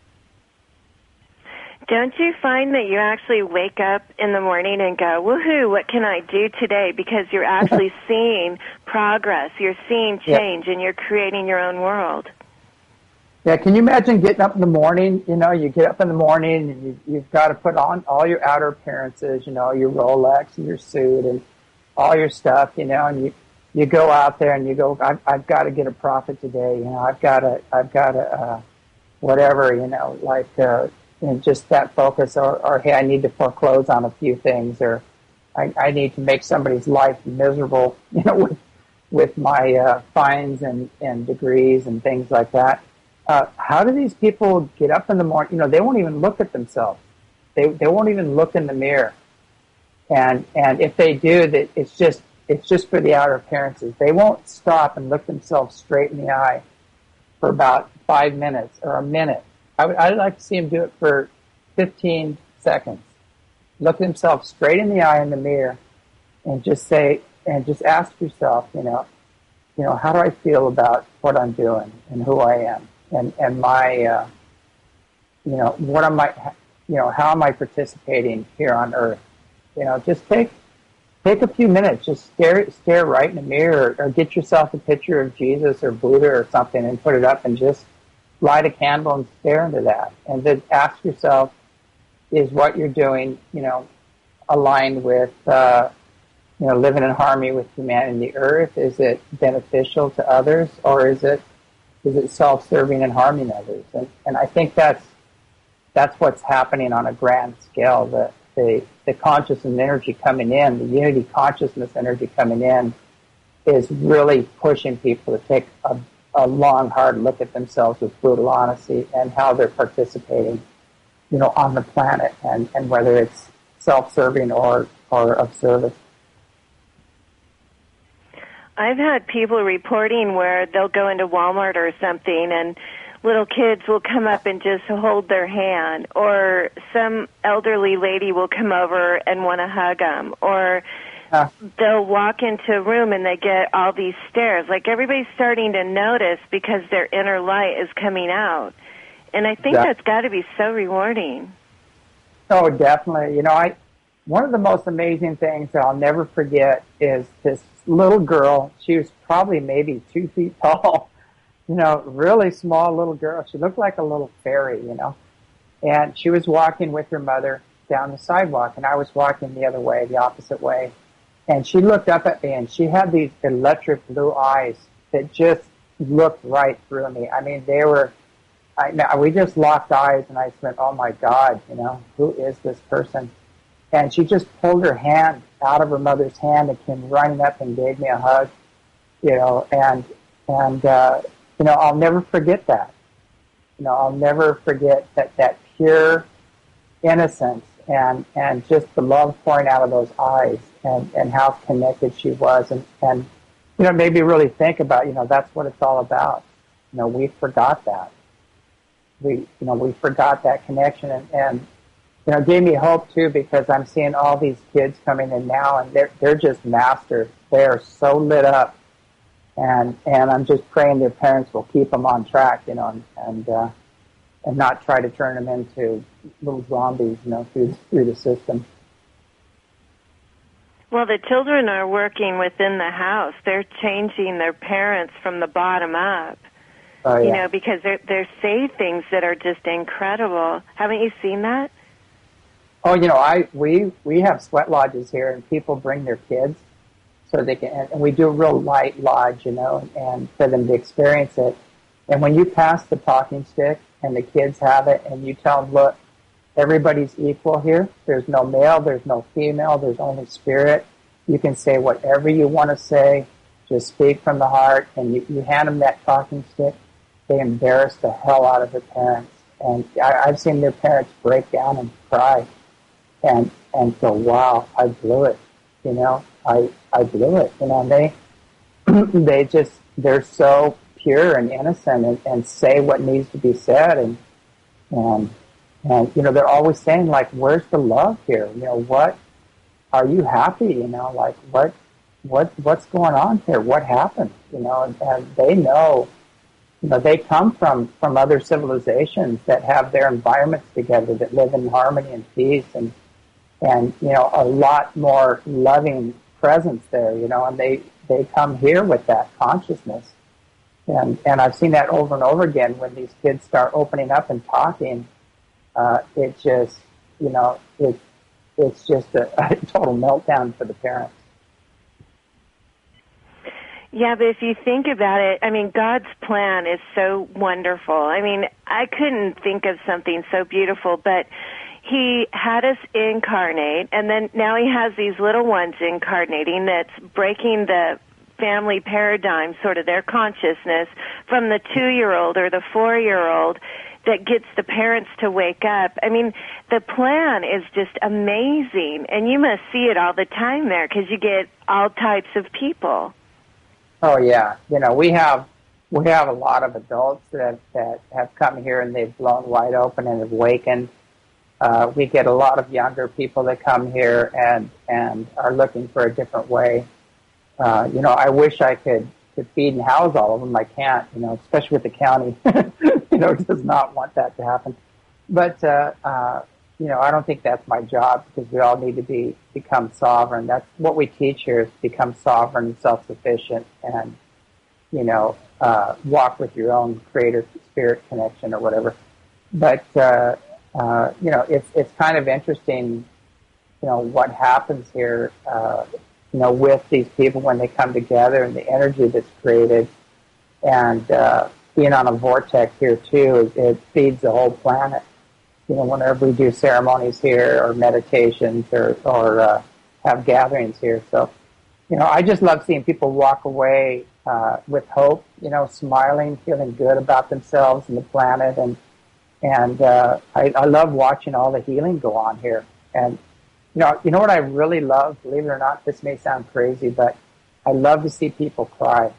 Don't you find that you actually wake up in the morning and go, woohoo, what can I do today? Because you're actually seeing progress, you're seeing change, yeah. And you're creating your own world. Yeah, can you imagine getting up in the morning? You know, you get up in the morning and you, you've got to put on all your outer appearances, you know, your Rolex and your suit and all your stuff, you know, and you, you go out there and you go, I've, I've got to get a profit today, you know, I've got to, I've got to, uh, whatever, you know, like, uh, and just that focus, or, or hey, I need to foreclose on a few things, or I, I need to make somebody's life miserable, you know, with with my uh, fines and, and degrees and things like that. Uh, how do these people get up in the morning? You know, they won't even look at themselves. They they won't even look in the mirror. And and if they do, that it's just it's just for the outer appearances. They won't stop and look themselves straight in the eye for about five minutes or a minute. I would, I'd like to see them do it for fifteen seconds. Look themselves straight in the eye in the mirror and just say, and just ask yourself, you know, you know, how do I feel about what I'm doing and who I am, and, and my, uh, you know, what am I, you know, how am I participating here on earth? You know, just take, take a few minutes, just stare, stare right in the mirror, or, or get yourself a picture of Jesus or Buddha or something and put it up and just light a candle and stare into that, and then ask yourself, is what you're doing, you know, aligned with, uh, you know, living in harmony with humanity and the earth? Is it beneficial to others, or is it is it self-serving and harming others? And and I think that's that's what's happening on a grand scale. The the the consciousness energy coming in, the unity consciousness energy coming in, is really pushing people to take a a long, hard look at themselves with brutal honesty and how they're participating, you know, on the planet, and, and whether it's self-serving or, or of service. I've had people reporting where they'll go into Walmart or something and little kids will come up and just hold their hand, or some elderly lady will come over and want to hug them, or Uh, they'll walk into a room and they get all these stares. Like, everybody's starting to notice because their inner light is coming out. And I think yeah. that's got to be so rewarding. Oh, definitely. You know, I one of the most amazing things that I'll never forget is this little girl. She was probably maybe two feet tall, you know, really small little girl. She looked like a little fairy, you know. And she was walking with her mother down the sidewalk, and I was walking the other way, the opposite way. And she looked up at me, and she had these electric blue eyes that just looked right through me. I mean, they were, I, we just locked eyes, and I went, oh, my God, you know, who is this person? And she just pulled her hand out of her mother's hand and came running up and gave me a hug, you know, and, and uh, you know, I'll never forget that. You know, I'll never forget that, that pure innocence and, and just the love pouring out of those eyes. And, and how connected she was, and, and you know, maybe really think about, you know, that's what it's all about. You know, we forgot that. We, you know, we forgot that connection, and, and you know, it gave me hope too, because I'm seeing all these kids coming in now, and they're they're just masters. They are so lit up, and and I'm just praying their parents will keep them on track, you know, and and, uh, and not try to turn them into little zombies, you know, through through the system. Well, the children are working within the house. They're changing their parents from the bottom up. Oh, yeah. You know, because they're they're saying things that are just incredible. Haven't you seen that? Oh, you know, I we we have sweat lodges here, and people bring their kids so they can, and we do a real light lodge, you know, and for them to experience it. And when you pass the talking stick and the kids have it, and you tell them, look, everybody's equal here. There's no male, there's no female, there's only spirit. You can say whatever you want to say. Just speak from the heart, and you, you hand them that talking stick. They embarrass the hell out of their parents, and I, I've seen their parents break down and cry, and and go, "Wow, I blew it," you know, I I blew it, you know. And they they just they're so pure and innocent, and, and say what needs to be said, and and and you know, they're always saying, like, "Where's the love here? You know, what are you happy? You know, like what what what's going on here? What happened? You know?" And, and they know. You know, they come from, from other civilizations that have their environments together, that live in harmony and peace, and and you know, a lot more loving presence there. You know, and they, they come here with that consciousness, and and I've seen that over and over again when these kids start opening up and talking. Uh, it just, you know, it it's just a, a total meltdown for the parents. Yeah, but if you think about it, I mean, God's plan is so wonderful. I mean, I couldn't think of something so beautiful, but He had us incarnate, and then now He has these little ones incarnating that's breaking the family paradigm, sort of their consciousness, from the two-year-old or the four-year-old that gets the parents to wake up. I mean, the plan is just amazing, and you must see it all the time there because you get all types of people. Oh yeah, you know, we have we have a lot of adults that that have come here and they've blown wide open and have awakened. Uh, we get a lot of younger people that come here and and are looking for a different way. Uh, you know, I wish I could could feed and house all of them. I can't, you know, especially with the county. you know, does not want that to happen. But uh, uh, you know, I don't think that's my job, because we all need to be become sovereign. That's what we teach here, is become sovereign and self-sufficient, and you know, uh, walk with your own creator spirit connection or whatever. But uh, uh, you know, it's it's kind of interesting, you know, what happens here, uh, you know, with these people when they come together and the energy that's created, and uh, being on a vortex here too, it, it feeds the whole planet. You know, whenever we do ceremonies here or meditations or, or uh, have gatherings here. So, you know, I just love seeing people walk away uh, with hope, you know, smiling, feeling good about themselves and the planet. And and uh, I, I love watching all the healing go on here. And, you know, you know what I really love, believe it or not, this may sound crazy, but I love to see people cry.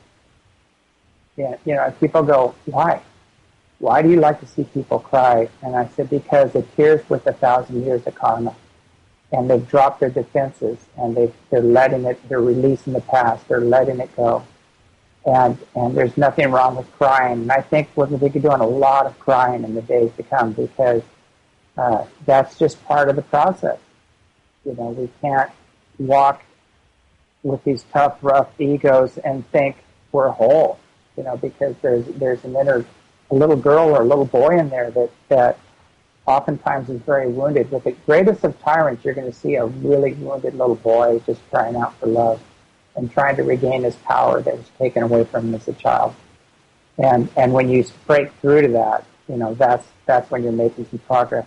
Yeah, you know, people go, why? Why do you like to see people cry? And I said, because it tears with a thousand years of karma. And they've dropped their defenses, and they they're letting it, they're releasing the past, they're letting it go. And and there's nothing wrong with crying. And I think we're going to be doing a lot of crying in the days to come, because uh, that's just part of the process. You know, we can't walk with these tough, rough egos and think we're whole, you know, because there's there's an inner a little girl or a little boy in there that, that oftentimes is very wounded. With the greatest of tyrants, you're going to see a really wounded little boy just crying out for love and trying to regain his power that was taken away from him as a child. And and when you break through to that, you know, that's that's when you're making some progress.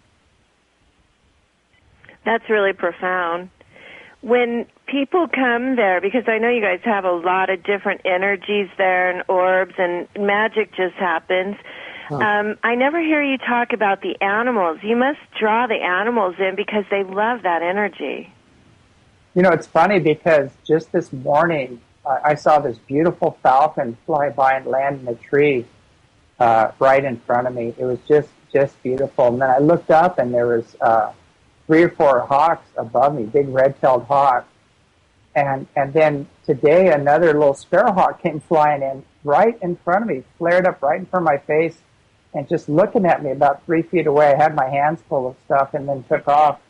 That's really profound. When people come there, because I know you guys have a lot of different energies there and orbs, and magic just happens, huh. um, I never hear you talk about the animals. You must draw the animals in because they love that energy. You know, it's funny because just this morning uh, I saw this beautiful falcon fly by and land in a tree uh, right in front of me. It was just just beautiful. And then I looked up, and there was uh, three or four hawks above me, big red-tailed hawks. And and then today, another little sparrowhawk came flying in right in front of me, flared up right in front of my face, and just looking at me about three feet away. I had my hands full of stuff, and then took off.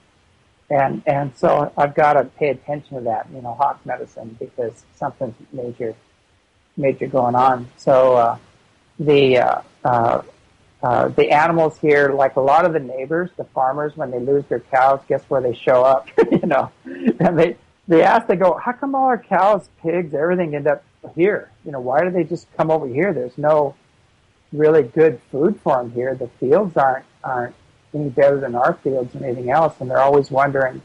And and so I've got to pay attention to that, you know, hawk medicine, because something's major, major going on. So uh, the uh, uh, uh, the animals here, like a lot of the neighbors, the farmers, when they lose their cows, guess where they show up? you know, and they. They ask, they go, how come all our cows, pigs, everything end up here? You know, why do they just come over here? There's no really good food for them here. The fields aren't aren't any better than our fields and anything else, and they're always wondering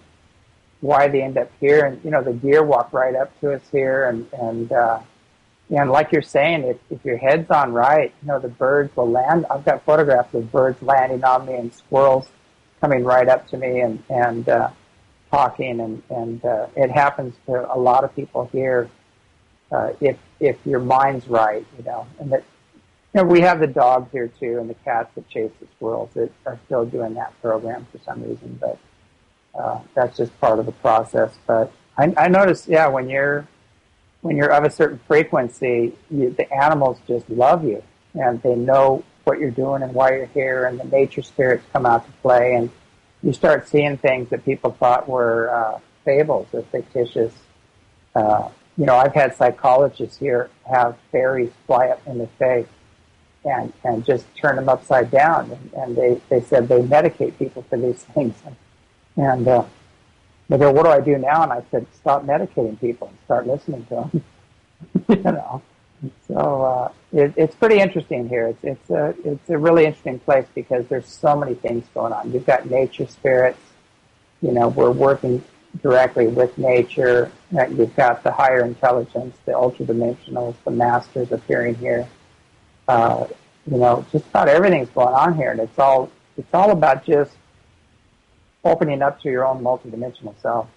why they end up here. And, you know, the deer walk right up to us here, and, and, uh, and like you're saying, if, if your head's on right, you know, the birds will land. I've got photographs of birds landing on me and squirrels coming right up to me, and, and, uh, talking, and, and uh, it happens to a lot of people here uh, if if your mind's right, you know. And that, you know, we have the dogs here too, and the cats that chase the squirrels that are still doing that program for some reason, but uh, that's just part of the process. But I, I notice, yeah, when you're when you're of a certain frequency, you, the animals just love you, and they know what you're doing and why you're here, and the nature spirits come out to play, and you start seeing things that people thought were uh, fables or fictitious. Uh, you know, I've had psychologists here have fairies fly up in the face and, and just turn them upside down. And, and they, they said they medicate people for these things. And uh, they go, what do I do now? And I said, stop medicating people and start listening to them. you know. So uh, it, it's pretty interesting here. It's it's a it's a really interesting place because there's so many things going on. You've got nature spirits. You know, we're working directly with nature. You've got the higher intelligence, the ultra-dimensionals, the masters appearing here. Uh, you know, just about everything's going on here, and it's all it's all about just opening up to your own multidimensional self.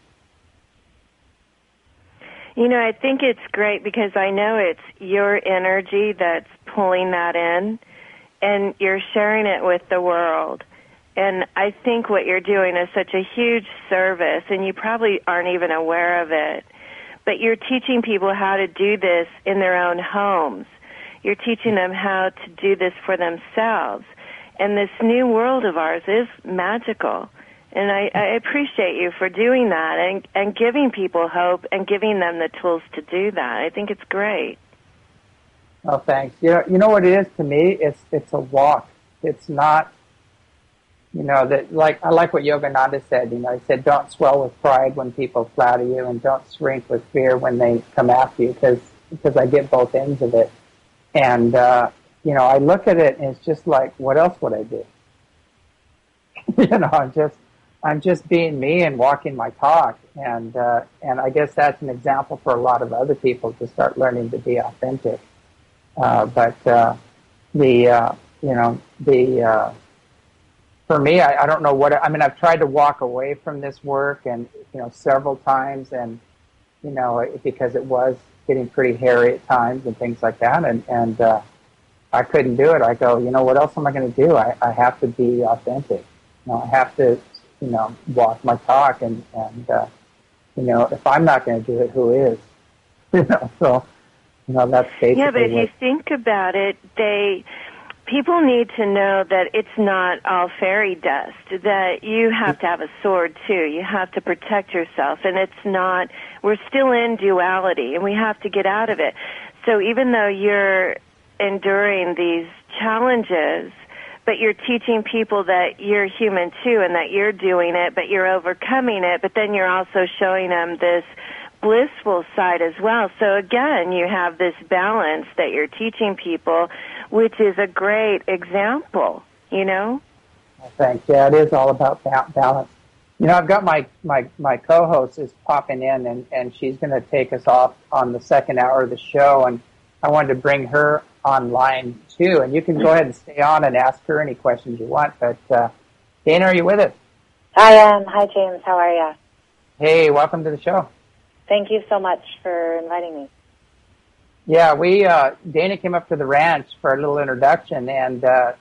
You know, I think it's great because I know it's your energy that's pulling that in, and you're sharing it with the world. And I think what you're doing is such a huge service, and you probably aren't even aware of it. But you're teaching people how to do this in their own homes. You're teaching them how to do this for themselves. And this new world of ours is magical. And I, I appreciate you for doing that and, and giving people hope and giving them the tools to do that. I think it's great. Oh, thanks. You know, you know what it is to me? It's it's a walk. It's not, you know, that like I like what Yogananda said. You know, he said, don't swell with pride when people flatter you, and don't shrink with fear when they come after you, because because I get both ends of it. And uh, you know, I look at it and it's just like, what else would I do? you know, I'm just. I'm just being me and walking my talk, and uh, and I guess that's an example for a lot of other people to start learning to be authentic. Uh, but uh, the uh, you know the uh, for me, I, I don't know what I mean. I've tried to walk away from this work, and you know several times, and you know because it was getting pretty hairy at times and things like that, and and uh, I couldn't do it. I go, you know, what else am I going to do? I, I have to be authentic. You know, I have to. you know, walk my talk, and, and uh, you know, if I'm not going to do it, who is? you know, so, you know, that's basically Yeah, but if what, you think about it, they, people need to know that it's not all fairy dust, that you have to have a sword, too. You have to protect yourself, and it's not, we're still in duality, and we have to get out of it. So even though you're enduring these challenges, but you're teaching people that you're human too and that you're doing it, but you're overcoming it, but then you're also showing them this blissful side as well. So again, you have this balance that you're teaching people, which is a great example, you know? Thanks. Yeah, it is all about balance. You know, I've got my, my, my co-host is popping in, and, and she's going to take us off on the second hour of the show, and I wanted to bring her online too, and you can go ahead and stay on and ask her any questions you want. But uh, Dana, are you with us? I am. Hi, James. How are you? Hey, welcome to the show. Thank you so much for inviting me. Yeah, we uh, Dana came up to the ranch for a little introduction, and uh,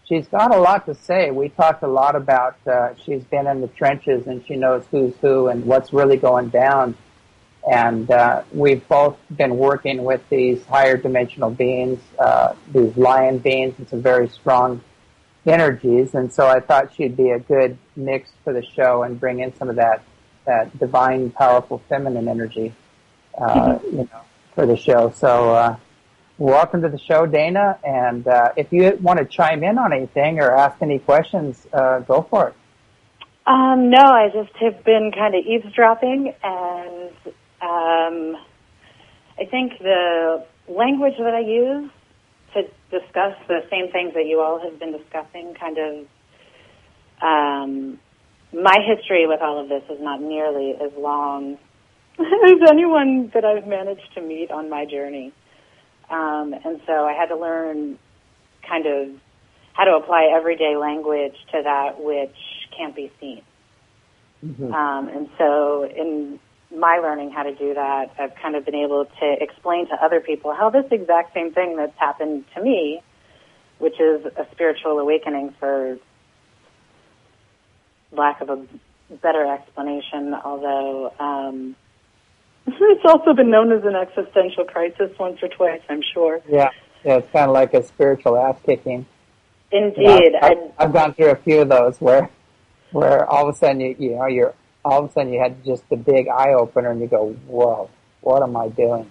she's got a lot to say. We talked a lot about, uh, she's been in the trenches and she knows who's who and what's really going down. And uh, we've both been working with these higher dimensional beings, uh, these lion beings, and some very strong energies. And so I thought she'd be a good mix for the show and bring in some of that, that divine, powerful feminine energy, uh, mm-hmm. you know, for the show. So uh, welcome to the show, Dana. And uh, if you want to chime in on anything or ask any questions, uh, go for it. Um, no, I just have been kind of eavesdropping, and um, I think the language that I use to discuss the same things that you all have been discussing, kind of, um, my history with all of this is not nearly as long as anyone that I've managed to meet on my journey. Um, and so I had to learn kind of how to apply everyday language to that which can't be seen. Mm-hmm. Um, and so in my learning how to do that, I've kind of been able to explain to other people how this exact same thing that's happened to me, which is a spiritual awakening for lack of a better explanation, although um, it's also been known as an existential crisis once or twice, I'm sure. Yeah, yeah, it's kind of like a spiritual ass-kicking. Indeed. You know, I've, I've, I've gone through a few of those where where all of a sudden, you, you know, you're all of a sudden you had just the big eye-opener and you go, whoa, what am I doing?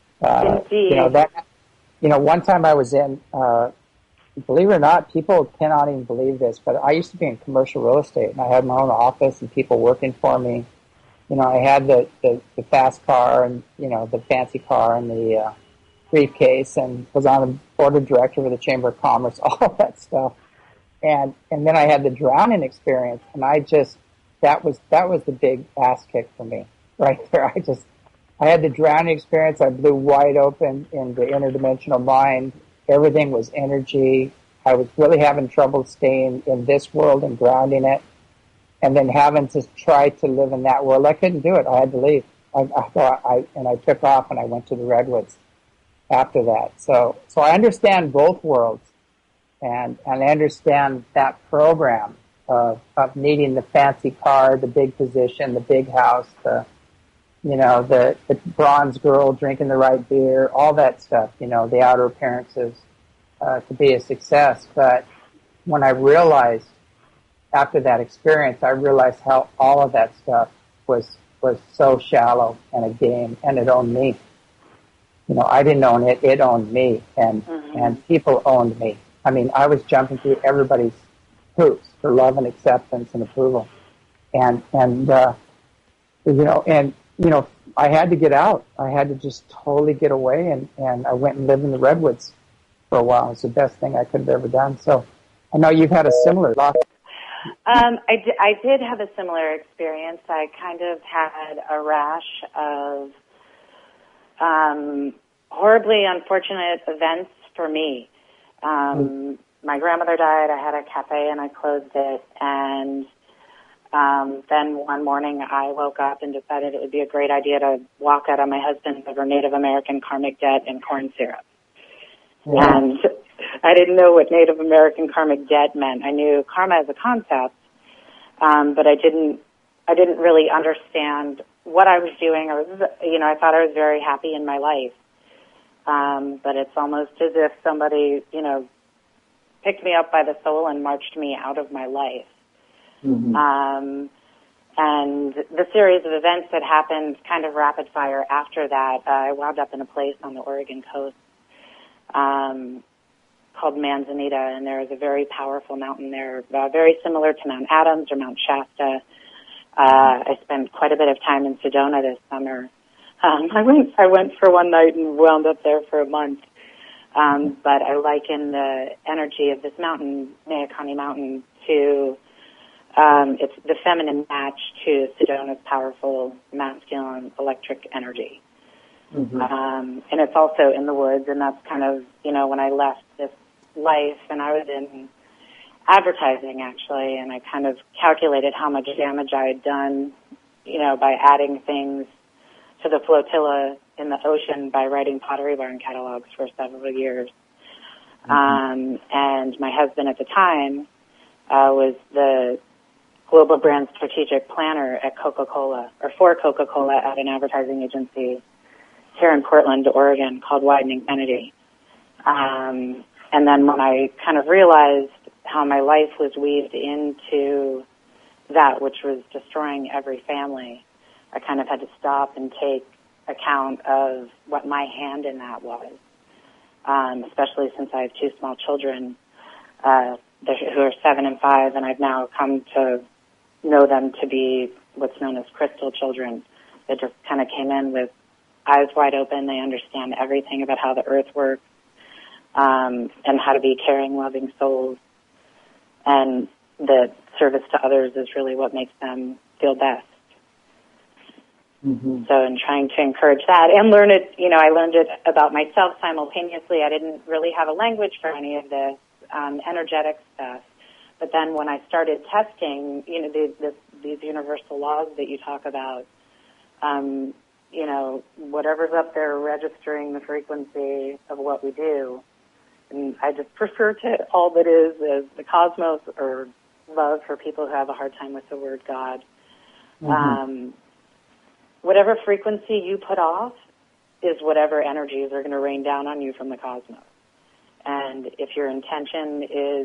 Uh, Indeed. You know, that, you know, one time I was in, uh, believe it or not, people cannot even believe this, but I used to be in commercial real estate, and I had my own office and people working for me. You know, I had the, the, the fast car and, you know, the fancy car and the uh, briefcase, and was on the board of directors of the Chamber of Commerce, all that stuff. And and then I had the drowning experience, and I just, that was that was the big ass kick for me right there. I just, I had the drowning experience. I blew wide open in the interdimensional mind. Everything was energy. I was really having trouble staying in this world and grounding it, and then having to try to live in that world. I couldn't do it. I had to leave. I, I thought I and I took off and I went to the Redwoods after that. So so I understand both worlds, and and I understand that program of of needing the fancy car, the big position, the big house, the you know, the, the bronze girl drinking the right beer, all that stuff, you know, the outer appearances, uh, to be a success. But when I realized, after that experience, I realized how all of that stuff was, was so shallow and a game, and it owned me. You know, I didn't own it, it owned me, and, mm-hmm. and people owned me. I mean, I was jumping through everybody's hoops for love and acceptance and approval. And, and, uh, you know, and, you know, I had to get out. I had to just totally get away, and, and I went and lived in the Redwoods for a while. It's the best thing I could have ever done. So I know you've had a similar loss. Um, I, d- I did have a similar experience. I kind of had a rash of um, horribly unfortunate events for me. Um, mm. My grandmother died. I had a cafe, and I closed it, and Um, then one morning I woke up and decided it would be a great idea to walk out on my husband over Native American karmic debt and corn syrup. Yeah. And I didn't know what Native American karmic debt meant. I knew karma as a concept, um, but I didn't, I didn't really understand what I was doing. I was, you know, I thought I was very happy in my life. Um, but it's almost as if somebody, you know, picked me up by the soul and marched me out of my life. Mm-hmm. Um, and the series of events that happened kind of rapid fire after that, uh, I wound up in a place on the Oregon coast um, called Manzanita, and there is a very powerful mountain there, uh, very similar to Mount Adams or Mount Shasta. Uh, I spent quite a bit of time in Sedona this summer. Um, I went, I went for one night and wound up there for a month. Um, but I liken the energy of this mountain, Mayacaní Mountain, to Um, it's the feminine match to Sedona's powerful masculine electric energy. Mm-hmm. Um, and it's also in the woods, and that's kind of, you know, when I left this life, and I was in advertising, actually, and I kind of calculated how much damage I had done, you know, by adding things to the flotilla in the ocean by writing Pottery Barn catalogs for several years. Mm-hmm. Um, and my husband at the time uh, was the global brand strategic planner at Coca-Cola, or for Coca-Cola at an advertising agency here in Portland, Oregon, called Wieden Kennedy. Um, and then when I kind of realized how my life was weaved into that, which was destroying every family, I kind of had to stop and take account of what my hand in that was, um, especially since I have two small children uh, who are seven and five, and I've now come to know them to be what's known as crystal children. They just kind of came in with eyes wide open. They understand everything about how the earth works, um, and how to be caring, loving souls. And the service to others is really what makes them feel best. Mm-hmm. So in trying to encourage that and learn it, you know, I learned it about myself simultaneously. I didn't really have a language for any of this um, energetic stuff. But then when I started testing, you know, these, this, these universal laws that you talk about, um, you know, whatever's up there registering the frequency of what we do. And I just refer to all that is as the cosmos, or love for people who have a hard time with the word God. Mm-hmm. Um, whatever frequency you put off is whatever energies are going to rain down on you from the cosmos. And if your intention is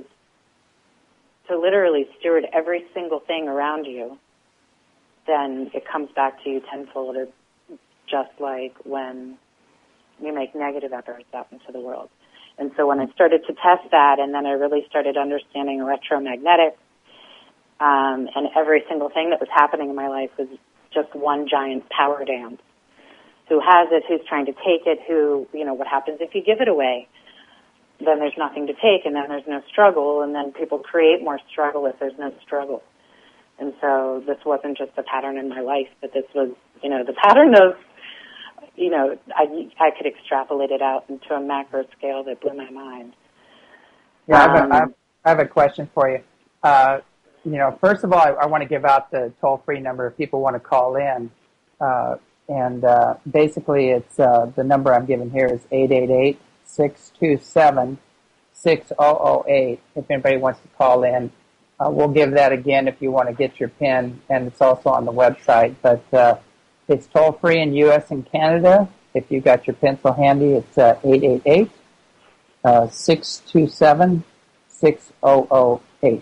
to literally steward every single thing around you, then it comes back to you tenfold. It's just like when you make negative efforts out into the world. And so when I started to test that, and then I really started understanding electromagnetics, um, and every single thing that was happening in my life was just one giant power dance. Who has it, who's trying to take it, who, you know, what happens if you give it away? Then there's nothing to take, and then there's no struggle, and then people create more struggle if there's no struggle. And so this wasn't just a pattern in my life, but this was, you know, the pattern of, you know, I, I could extrapolate it out into a macro scale that blew my mind. Yeah, I, have a, I, have, I have a question for you. Uh, you know, first of all, I, I want to give out the toll-free number if people want to call in. Uh, and uh, basically, it's uh, the number I'm giving here is eight eight eight, six two seven, six zero zero eight. If anybody wants to call in, uh, we'll give that again if you want to get your PIN, and it's also on the website. But uh, it's toll-free in U S and Canada. If you've got your pencil handy, it's uh, eight eight eight, six two seven, six zero zero eight.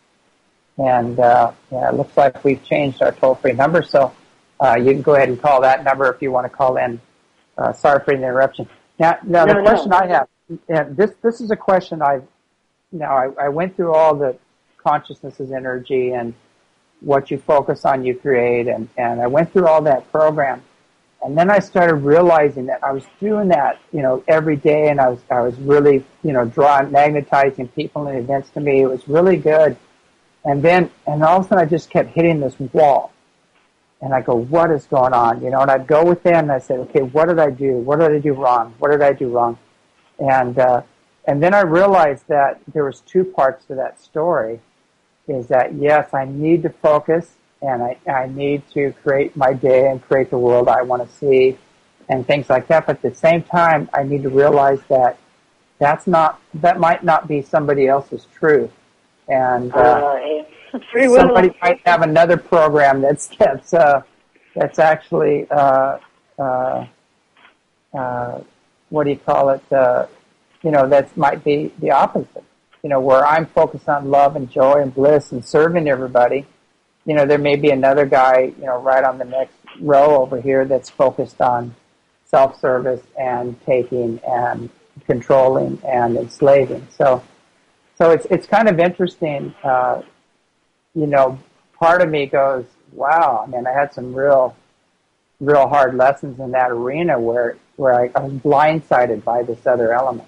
And uh, yeah, it looks like we've changed our toll-free number, so uh, you can go ahead and call that number if you want to call in. Uh, sorry for the interruption. Now, now no, the question no. I have, and this this is a question I've, now I, I went through all the consciousness energy and what you focus on, you create, and, and I went through all that program. And then I started realizing that I was doing that, you know, every day, and I was I was really, you know, drawing, magnetizing people and events to me. It was really good. And then, and all of a sudden I just kept hitting this wall. And I go, what is going on? You know, and I'd go within and I said, okay, what did I do? What did I do wrong? What did I do wrong? And, uh, and then I realized that there was two parts to that story, is that, yes, I need to focus, and I, I need to create my day and create the world I want to see and things like that. But at the same time, I need to realize that that's not, that might not be somebody else's truth. And uh, uh, somebody might have another program that's that's uh, that's actually uh, uh, uh, what do you call it? Uh, you know, that might be the opposite. You know, where I'm focused on love and joy and bliss and serving everybody. You know, there may be another guy, you know, right on the next row over here that's focused on self-service and taking and controlling and enslaving. So. So it's it's kind of interesting, uh, you know, part of me goes, wow, I mean, I had some real, real hard lessons in that arena where, where I, I was blindsided by this other element.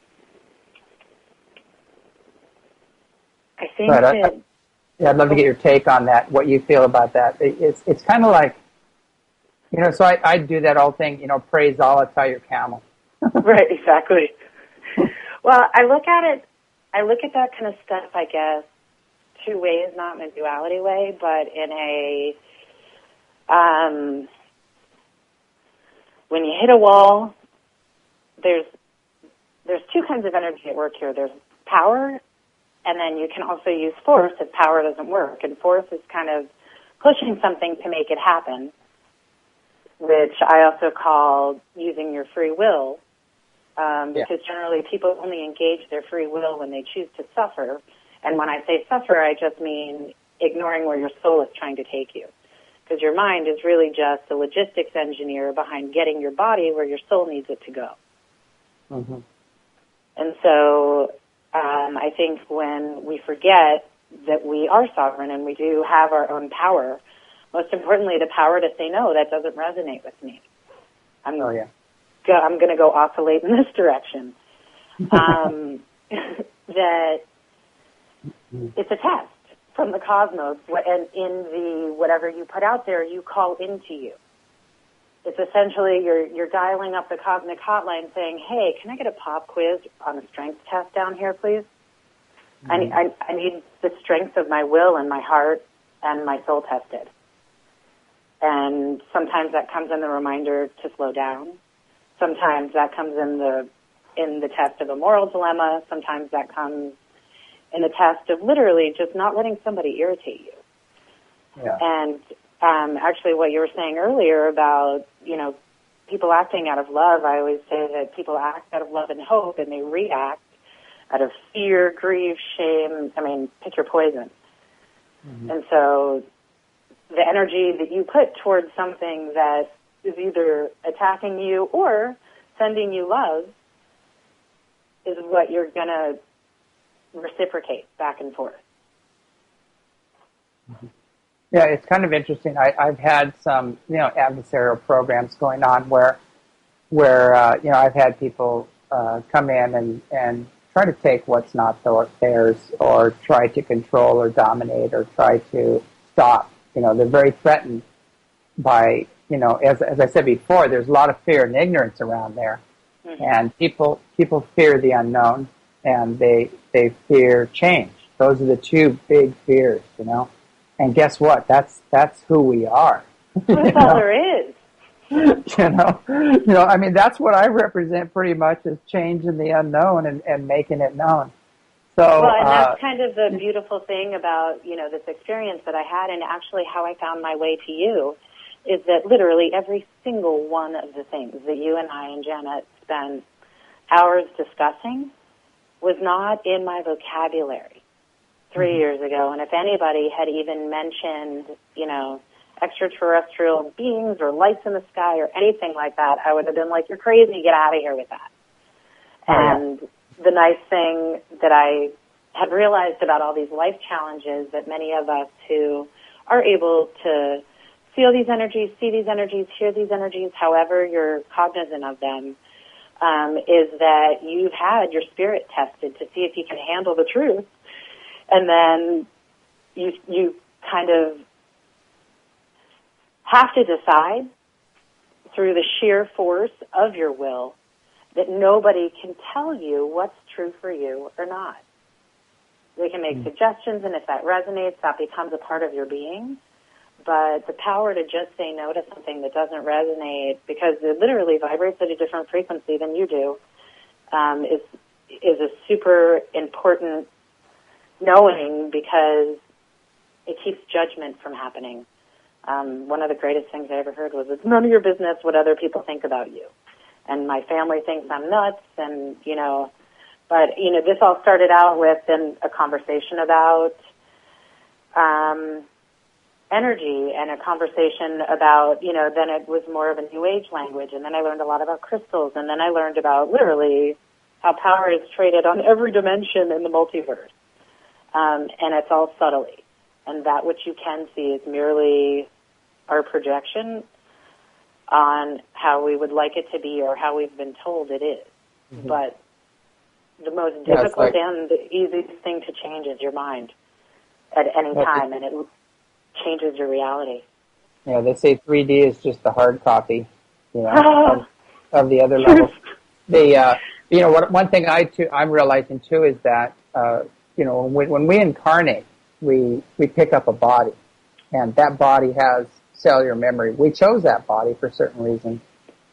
I think but, that... Uh, yeah, I'd love to get your take on that, what you feel about that. It, it's it's kind of like, you know, so I, I do that whole thing, you know, praise Allah, tie your camel. Right, exactly. Well, I look at it, I look at that kind of stuff, I guess, two ways, not in a duality way, but in a, um, when you hit a wall, there's there's two kinds of energy at work here. There's power, and then you can also use force if power doesn't work. And force is kind of pushing something to make it happen, which I also call using your free will, um, because yeah. generally people only engage their free will when they choose to suffer. And when I say suffer, I just mean ignoring where your soul is trying to take you. Because your mind is really just the logistics engineer behind getting your body where your soul needs it to go. Mm-hmm. And so um, I think when we forget that we are sovereign and we do have our own power, most importantly, the power to say, no, that doesn't resonate with me. I'm, oh, yeah. go, I'm going to go oscillate in this direction. Um, that it's a test from the cosmos, and in the whatever you put out there, you call into you. It's essentially you're you're dialing up the cosmic hotline saying, hey, can I get a pop quiz on a strength test down here, please? Mm-hmm. I, need, I, I need the strength of my will and my heart and my soul tested. And sometimes that comes in the reminder to slow down. Sometimes that comes in the in the test of a moral dilemma. Sometimes that comes in the test of literally just not letting somebody irritate you. Yeah. And um, actually what you were saying earlier about, you know, people acting out of love, I always say that people act out of love and hope, and they react out of fear, grief, shame. I mean, pick your poison. Mm-hmm. And so the energy that you put towards something that is either attacking you or sending you love is what you're going to reciprocate back and forth. Mm-hmm. Yeah, it's kind of interesting. I, I've had some, you know, adversarial programs going on where, where uh, you know, I've had people uh, come in and, and try to take what's not theirs, or try to control or dominate or try to stop. You know, they're very threatened by, you know, as as I said before, there's a lot of fear and ignorance around there, mm-hmm. and people people fear the unknown, and they they fear change. Those are the two big fears, you know. And guess what? That's that's who we are. That's all there is. You know, you know. I mean, that's what I represent pretty much, is change in the unknown and, and making it known. So, well, and that's uh, kind of the beautiful thing about, you know, this experience that I had, and actually how I found my way to you, is that literally every single one of the things that you and I and Janet spent hours discussing was not in my vocabulary three years ago. And if anybody had even mentioned, you know, extraterrestrial beings or lights in the sky or anything like that, I would have been like, you're crazy, get out of here with that. Oh, yeah. And the nice thing that I had realized about all these life challenges, that many of us who are able to feel these energies, see these energies, hear these energies, however you're cognizant of them, um, is that you've had your spirit tested to see if you can handle the truth. And then you you kind of have to decide through the sheer force of your will that nobody can tell you what's true for you or not. They can make mm. suggestions, and if that resonates, that becomes a part of your being. But the power to just say no to something that doesn't resonate, because it literally vibrates at a different frequency than you do, um, is is a super important knowing, because it keeps judgment from happening. Um, one of the greatest things I ever heard was, it's none of your business what other people think about you. And my family thinks I'm nuts, and, you know, but, you know, this all started out with in a conversation about um, energy, and a conversation about, you know, then it was more of a New Age language, and then I learned a lot about crystals, and then I learned about literally how power is traded on every dimension in the multiverse. Um, and it's all subtly. And that which you can see is merely our projection on how we would like it to be, or how we've been told it is. Mm-hmm. But the most yeah, difficult like, and the easiest thing to change is your mind at any time, and it changes your reality. Yeah, they say three D is just the hard copy, you know, of, of the other level. The, uh, you know, what, one thing I too, I'm realizing too is that, uh, you know, when, when we incarnate, we we pick up a body, and that body has cellular memory. We chose that body for certain reasons,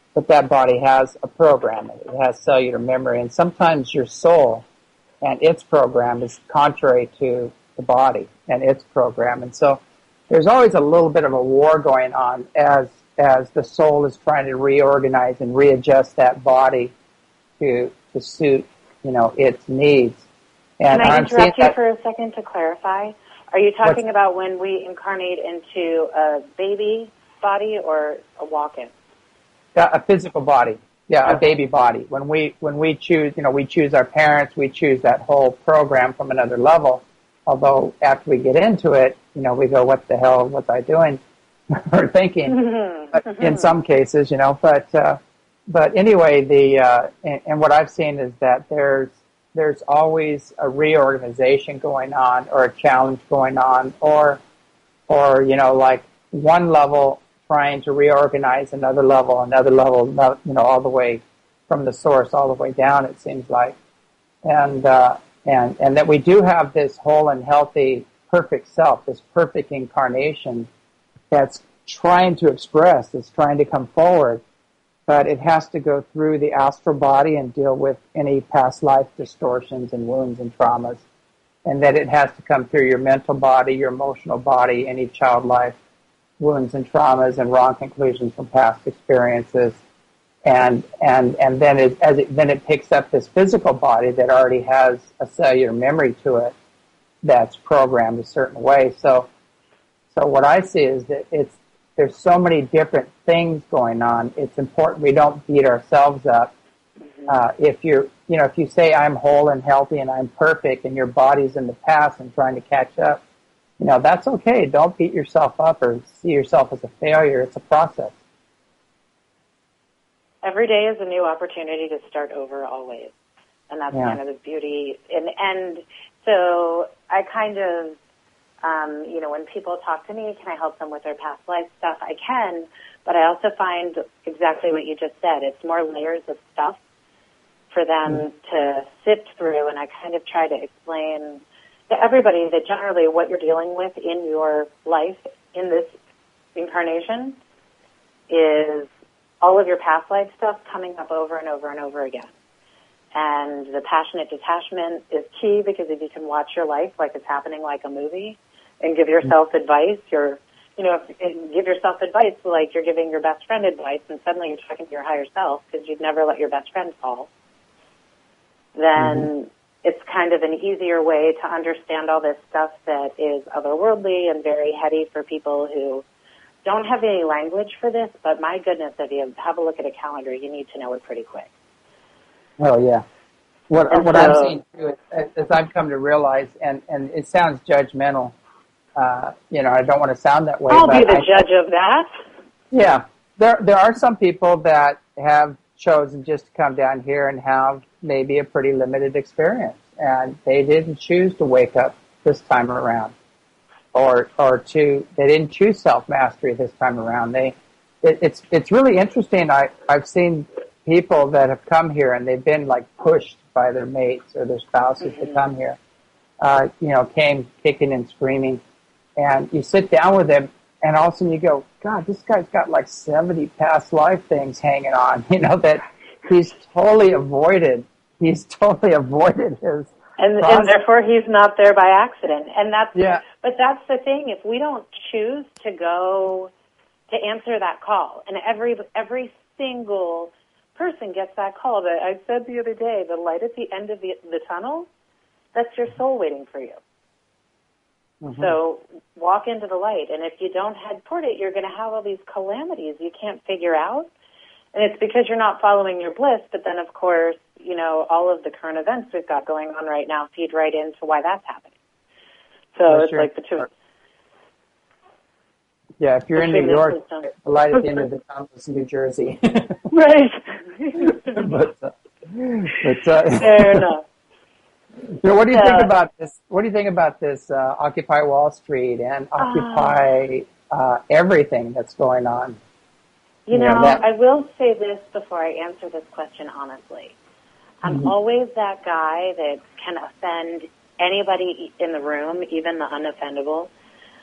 but that body has a program. It has cellular memory, and sometimes your soul and its program is contrary to the body and its program. And so there's always a little bit of a war going on as as the soul is trying to reorganize and readjust that body to to suit, you know, its needs. And Can I I'm interrupt you that, for a second to clarify? Are you talking about when we incarnate into a baby body or a walk-in? A physical body. Yeah, okay. A baby body. When we when we choose, you know, we choose our parents, we choose that whole program from another level. Although after we get into it, you know, we go, what the hell was I doing or thinking? In some cases, you know, but uh, but anyway, the uh, and, and what I've seen is that there's there's always a reorganization going on or a challenge going on, or or you know, like one level trying to reorganize another level, another level, you know, all the way from the source all the way down, it seems like. And, uh, and, and that we do have this whole and healthy, perfect self, this perfect incarnation that's trying to express, that's trying to come forward, but it has to go through the astral body and deal with any past life distortions and wounds and traumas. And that it has to come through your mental body, your emotional body, any child life wounds and traumas and wrong conclusions from past experiences, and and and then it as it then it picks up this physical body that already has a cellular memory to it that's programmed a certain way. So so what I see is that it's there's so many different things going on. It's important we don't beat ourselves up. Uh, if you're you know if you say I'm whole and healthy and I'm perfect and your body's in the past and trying to catch up, you know, that's okay. Don't beat yourself up or see yourself as a failure. It's a process. Every day is a new opportunity to start over always. And that's yeah. kind of the beauty. And, and so I kind of, um, you know, when people talk to me, can I help them with their past life stuff? I can, but I also find exactly what you just said. It's more layers of stuff for them mm-hmm. to sift through. And I kind of try to explain to everybody that generally what you're dealing with in your life in this incarnation is all of your past life stuff coming up over and over and over again. And the passionate detachment is key because if you can watch your life like it's happening like a movie and give yourself advice, you're, you know, if, give yourself advice like you're giving your best friend advice and suddenly you're talking to your higher self because you'd never let your best friend fall, then mm-hmm. it's kind of an easier way to understand all this stuff that is otherworldly and very heady for people who don't have any language for this, but my goodness, if you have a look at a calendar, you need to know it pretty quick. Oh, yeah. What, and what so, I'm seeing, too, is, as I've come to realize, and, and it sounds judgmental, uh, you know, I don't want to sound that way. I'll but be the I, judge of that. Yeah. There, there are some people that have chosen just to come down here and have maybe a pretty limited experience, and they didn't choose to wake up this time around, or or to they didn't choose self-mastery this time around. They it, it's it's really interesting. I I've seen people that have come here and they've been like pushed by their mates or their spouses mm-hmm. to come here. Uh, you know, came kicking and screaming, and you sit down with them, and all of a sudden you go, God, this guy's got like seventy past life things hanging on. You know that he's totally avoided. He's totally avoided his. And, and therefore he's not there by accident. And that's, yeah. But that's the thing. If we don't choose to go to answer that call, and every, every single person gets that call that I said the other day, the light at the end of the, the tunnel, that's your soul waiting for you. Mm-hmm. So walk into the light. And if you don't head toward it, you're going to have all these calamities you can't figure out. And it's because you're not following your bliss, but then, of course, you know, all of the current events we've got going on right now feed right into why that's happening. So For it's sure. like the two. Yeah, if you're in New York, the light at the end of the tunnel is New Jersey. Right. but, uh, but, uh, Fair enough. So what do you uh, think about this? What do you think about this uh, Occupy Wall Street and Occupy uh, uh, everything that's going on? You, you know, know that, I will say this before I answer this question honestly. I'm mm-hmm. always that guy that can offend anybody in the room, even the unoffendable.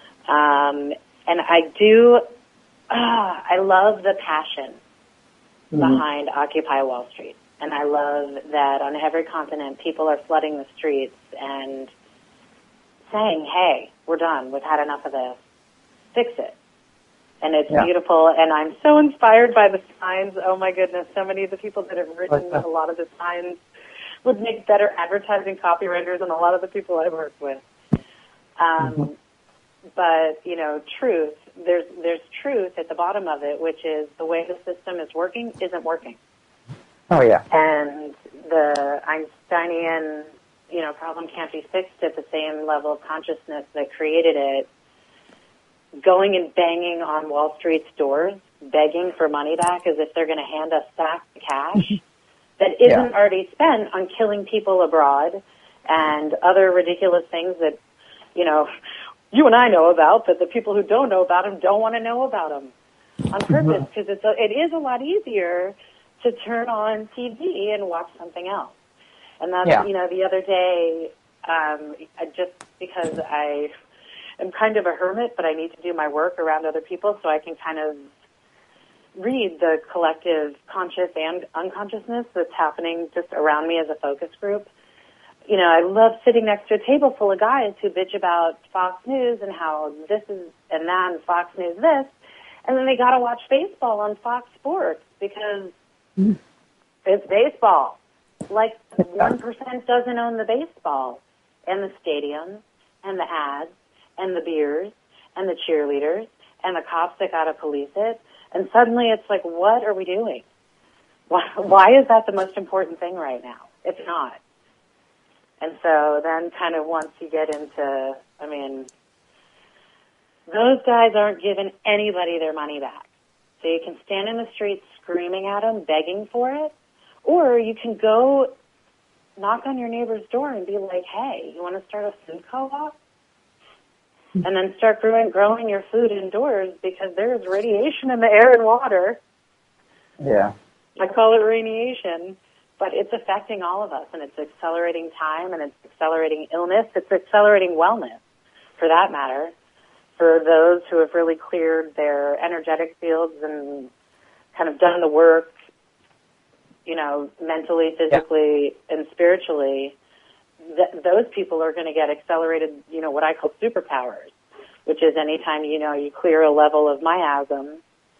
Um, and I do, uh, I love the passion mm-hmm. behind Occupy Wall Street. And I love that on every continent, people are flooding the streets and saying, hey, we're done. We've had enough of this. Fix it. And it's yeah. beautiful. And I'm so inspired by the signs. Oh, my goodness. So many of the people that have written a lot of the signs would make better advertising copywriters than a lot of the people I work with. Um, mm-hmm. But, you know, truth, there's there's truth at the bottom of it, which is the way the system is working isn't working. Oh, yeah. And the Einsteinian, you know, problem can't be fixed at the same level of consciousness that created it. Going and banging on Wall Street's doors, begging for money back as if they're going to hand us back the cash that isn't yeah. already spent on killing people abroad and other ridiculous things that, you know, you and I know about, but the people who don't know about them don't want to know about them on purpose, because it's a, it is a lot easier to turn on T V and watch something else. And that's, yeah. you know, the other day, um, I just because I am kind of a hermit, but I need to do my work around other people so I can kind of read the collective conscious and unconsciousness that's happening just around me as a focus group. You know, I love sitting next to a table full of guys who bitch about Fox News and how this is and that and Fox News this, and then they got to watch baseball on Fox Sports because mm. it's baseball. Like one percent doesn't own the baseball and the stadiums and the ads and the beers and the cheerleaders and the cops that got to police it. And suddenly it's like, what are we doing? Why, why is that the most important thing right now? It's not. And so then kind of once you get into, I mean, those guys aren't giving anybody their money back. So you can stand in the street screaming at them, begging for it, or you can go knock on your neighbor's door and be like, hey, you want to start a food co-op? And then start growing, growing your food indoors because there is radiation in the air and water. Yeah. I call it radiation. But it's affecting all of us, and it's accelerating time, and it's accelerating illness. It's accelerating wellness, for that matter, for those who have really cleared their energetic fields and kind of done the work, you know, mentally, physically, yeah. and spiritually. Th- those people are going to get accelerated, you know, what I call superpowers, which is anytime, you know, you clear a level of miasm,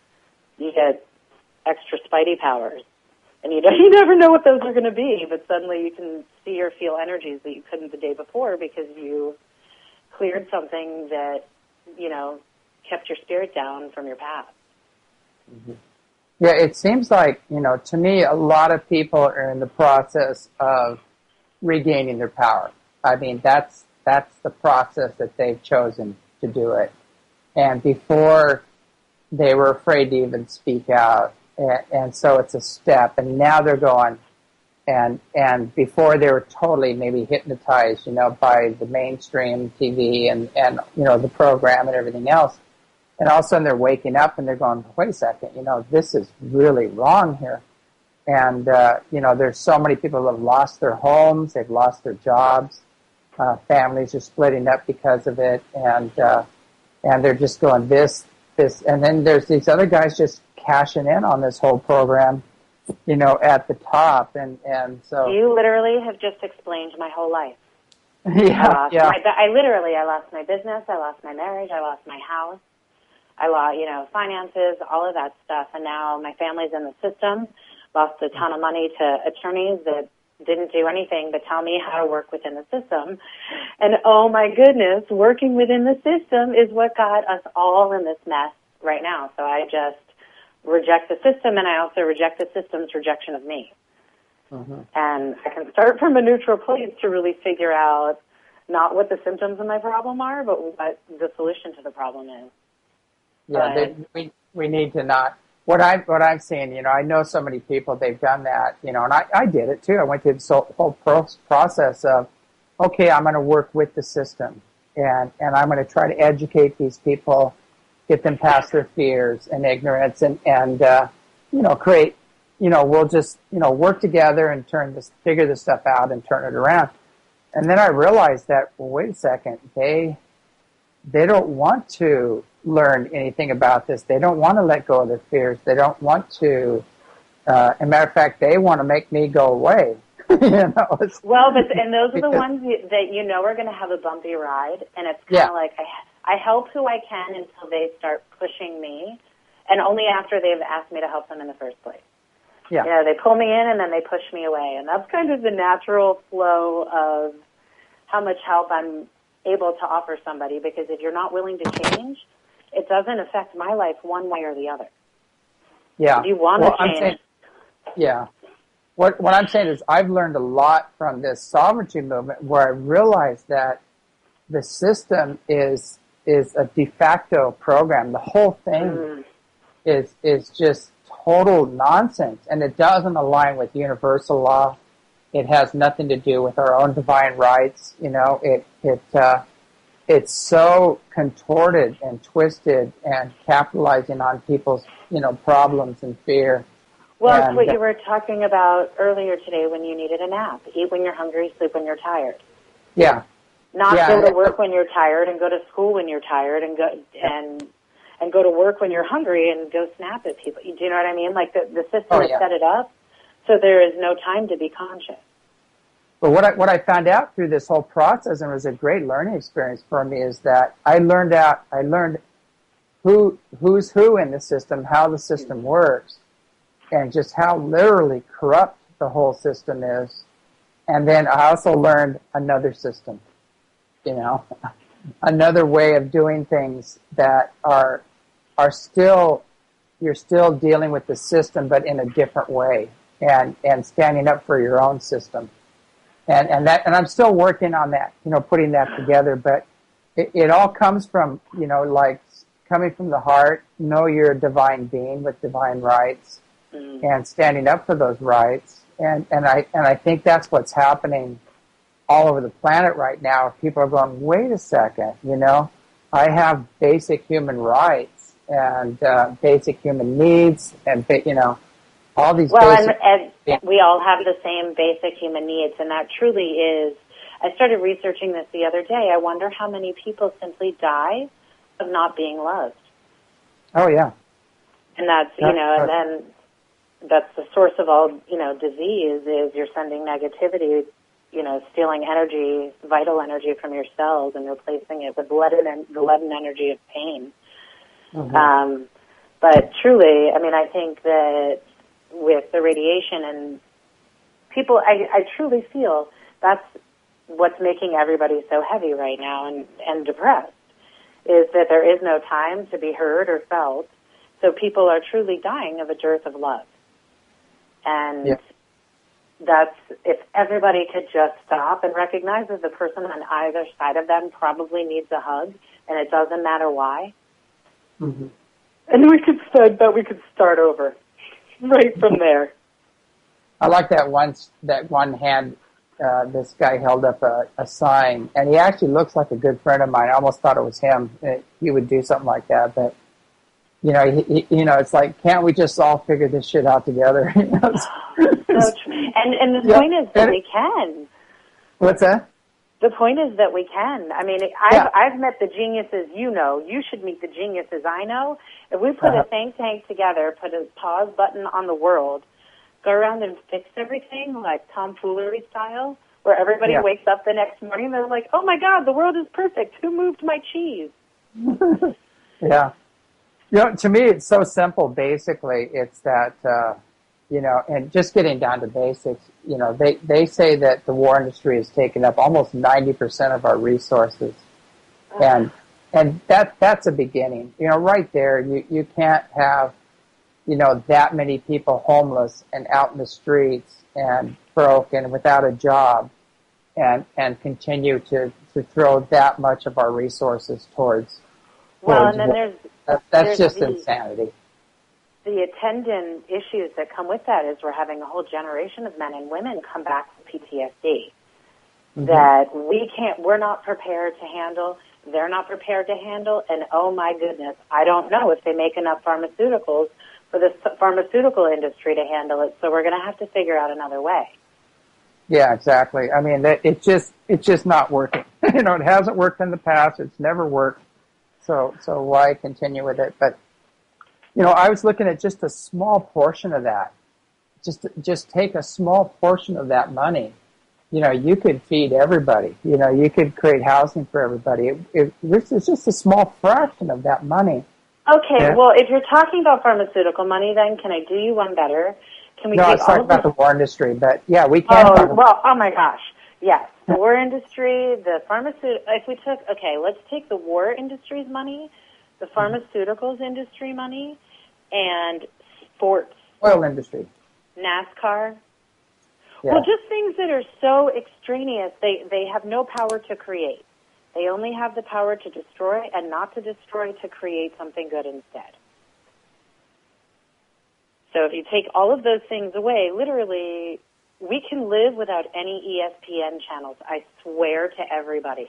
you get extra spidey powers. And you, don't, you never know what those are going to be, but suddenly you can see or feel energies that you couldn't the day before because you cleared something that, you know, kept your spirit down from your past. Mm-hmm. Yeah, it seems like, you know, to me, a lot of people are in the process of regaining their power. I mean, that's that's the process that they've chosen to do it. And before, they were afraid to even speak out. And, and so it's a step, and now they're going, and and before they were totally maybe hypnotized, you know, by the mainstream T V and, and you know, the program and everything else. And all of a sudden they're waking up and they're going, wait a second, you know, this is really wrong here. And, uh, you know, there's so many people who have lost their homes, they've lost their jobs, uh, families are splitting up because of it, and uh, and they're just going this, this, and then there's these other guys just cashing in on this whole program, you know, at the top, and, and so... You literally have just explained my whole life. yeah, I yeah. My, I literally, I lost my business, I lost my marriage, I lost my house, I lost, you know, finances, all of that stuff, and now my family's in the system, lost a ton of money to attorneys that didn't do anything but tell me how to work within the system. And oh my goodness, working within the system is what got us all in this mess right now. So I just reject the system, and I also reject the system's rejection of me. Mm-hmm. And I can start from a neutral place to really figure out not what the symptoms of my problem are, but what the solution to the problem is. Yeah, they, we we need to not. What I what I'm saying, you know, I know so many people, they've done that, you know, and I, I did it too. I went through this whole pro- process of, okay, I'm going to work with the system, and and I'm going to try to educate these people, get them past their fears and ignorance, and, and uh, you know, create, you know, we'll just, you know, work together and turn this, figure this stuff out and turn it around. And then I realized that, well, wait a second, they, they don't want to learn anything about this. They don't want to let go of their fears. They don't want to Uh, as a matter of fact, they want to make me go away. you know, well, but and those are the ones that you know are going to have a bumpy ride, and it's kind of yeah. like I, I help who I can until they start pushing me, and only after they've asked me to help them in the first place. Yeah. You know, they pull me in and then they push me away, and that's kind of the natural flow of how much help I'm able to offer somebody, because if you're not willing to change, it doesn't affect my life one way or the other. Yeah. If you want well, to change. I'm saying, yeah. What, what I'm saying is I've learned a lot from this sovereignty movement, where I realized that the system is is a de facto program. The whole thing mm. is is just total nonsense, and it doesn't align with universal law. It has nothing to do with our own divine rights. You know, it it uh, it's so contorted and twisted and capitalizing on people's you know problems and fear. Well, and, it's what you were talking about earlier today when you needed a nap. Eat when you're hungry, sleep when you're tired. Yeah. Not yeah. go to work when you're tired and go to school when you're tired and go and and go to work when you're hungry and go snap at people. Do you know what I mean? Like the the system oh, has yeah. set it up so there is no time to be conscious. But what I what I found out through this whole process, and it was a great learning experience for me, is that I learned out I learned who who's who in the system, how the system works, and just how literally corrupt the whole system is. And then I also learned another system, you know, another way of doing things that are are still, you're still dealing with the system, but in a different way, and, and standing up for your own system. And, and that, and I'm still working on that, you know, putting that together, but it, it all comes from, you know, like coming from the heart, know you're a divine being with divine rights, and standing up for those rights. And, and I and I think that's what's happening all over the planet right now. People are going, wait a second, you know, I have basic human rights and uh, basic human needs, and you know, all these. Well, basic and, and we all have the same basic human needs, and that truly is. I started researching this the other day. I wonder how many people simply die of not being loved. Oh yeah, and that's you that's, know, and then. That's the source of all, you know, disease is you're sending negativity, you know, stealing energy, vital energy from your cells and replacing it with leaden, the leaden energy of pain. Mm-hmm. Um, but truly, I mean, I think that with the radiation and people, I, I truly feel that's what's making everybody so heavy right now and, and depressed, is that there is no time to be heard or felt. So people are truly dying of a dearth of love. And yeah. that's, if everybody could just stop and recognize that the person on either side of them probably needs a hug, and it doesn't matter why. Mm-hmm. And we could start, but we could start over right from there. I like that once, that one hand, uh, this guy held up a, a sign, and he actually looks like a good friend of mine. I almost thought it was him. He would do something like that, but You know, he, he, you know, it's like, can't we just all figure this shit out together? You know, it's, so true. And and the yeah, point is that we can. What's that? The point is that we can. I mean, I've yeah. I've met the geniuses you know. You should meet the geniuses I know. If we put uh-huh. a think tank together, put a pause button on the world, go around and fix everything like tomfoolery style, where everybody yeah. wakes up the next morning, they're like, "Oh my God, the world is perfect. Who moved my cheese?" yeah. You know, to me, it's so simple. Basically, it's that, uh, you know, and just getting down to basics, you know, they, they say that the war industry has taken up almost ninety percent of our resources. Uh-huh. And, and that, that's a beginning. You know, right there, you, you can't have, you know, that many people homeless and out in the streets and broke and without a job and, and continue to, to throw that much of our resources towards, well, towards and then there's, That, that's There's just the, insanity. The attendant issues that come with that is we're having a whole generation of men and women come back with P T S D mm-hmm. that we can't, we're not prepared to handle, they're not prepared to handle, and oh my goodness, I don't know if they make enough pharmaceuticals for the pharmaceutical industry to handle it, so we're going to have to figure out another way. Yeah, exactly. I mean, it just, it's just not working. You know, it hasn't worked in the past, it's never worked. So, so why continue with it? But, you know, I was looking at just a small portion of that. just just take a small portion of that money. You know, you could feed everybody. You know, you could create housing for everybody. It, it, this is just a small fraction of that money. Okay, yeah. Well, if you're talking about pharmaceutical money, then can I do you one better? Can we no, take I was all talking of about the... the war industry, but yeah, we can. Oh, talk well, oh my gosh. Yes, the war industry, the pharmaceutical, if we took, okay, let's take the war industry's money, the pharmaceuticals industry money, and sports. Oil industry. NASCAR. Yeah. Well, just things that are so extraneous, they, they have no power to create. They only have the power to destroy, and not to destroy, to create something good instead. So if you take all of those things away, literally, we can live without any E S P N channels. I swear to everybody.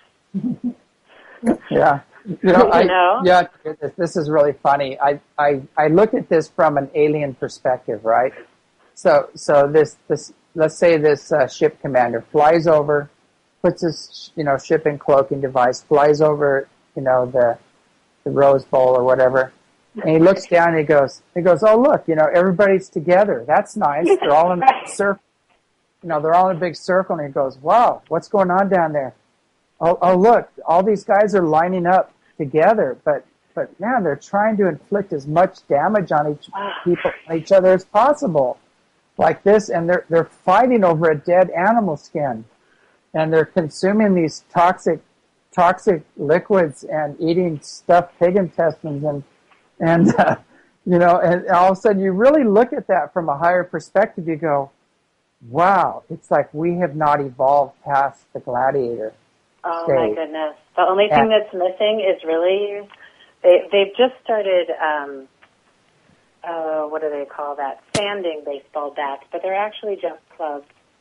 yeah. You know, I, you know? yeah, this is really funny. I, I, I look at this from an alien perspective, right? So, so this, this, let's say this uh, ship commander flies over, puts his, you know, shipping cloaking device, flies over, you know, the, the Rose Bowl or whatever, and he looks down and he goes, he goes, oh look, you know, everybody's together. That's nice. They're all in a circle. You know, they're all in a big circle, and he goes, wow, what's going on down there? Oh, oh look, all these guys are lining up together, but, but man, they're trying to inflict as much damage on each people, on each other as possible. Like this, and they're they're fighting over a dead animal skin, and they're consuming these toxic toxic liquids and eating stuffed pig intestines, and and uh, you know, and all of a sudden you really look at that from a higher perspective. You go, wow, it's like we have not evolved past the gladiator. Oh stage. My goodness! The only thing that's missing is really they they've just started. Um, Uh, what do they call that? Sanding baseball bats, but they're actually just clubs.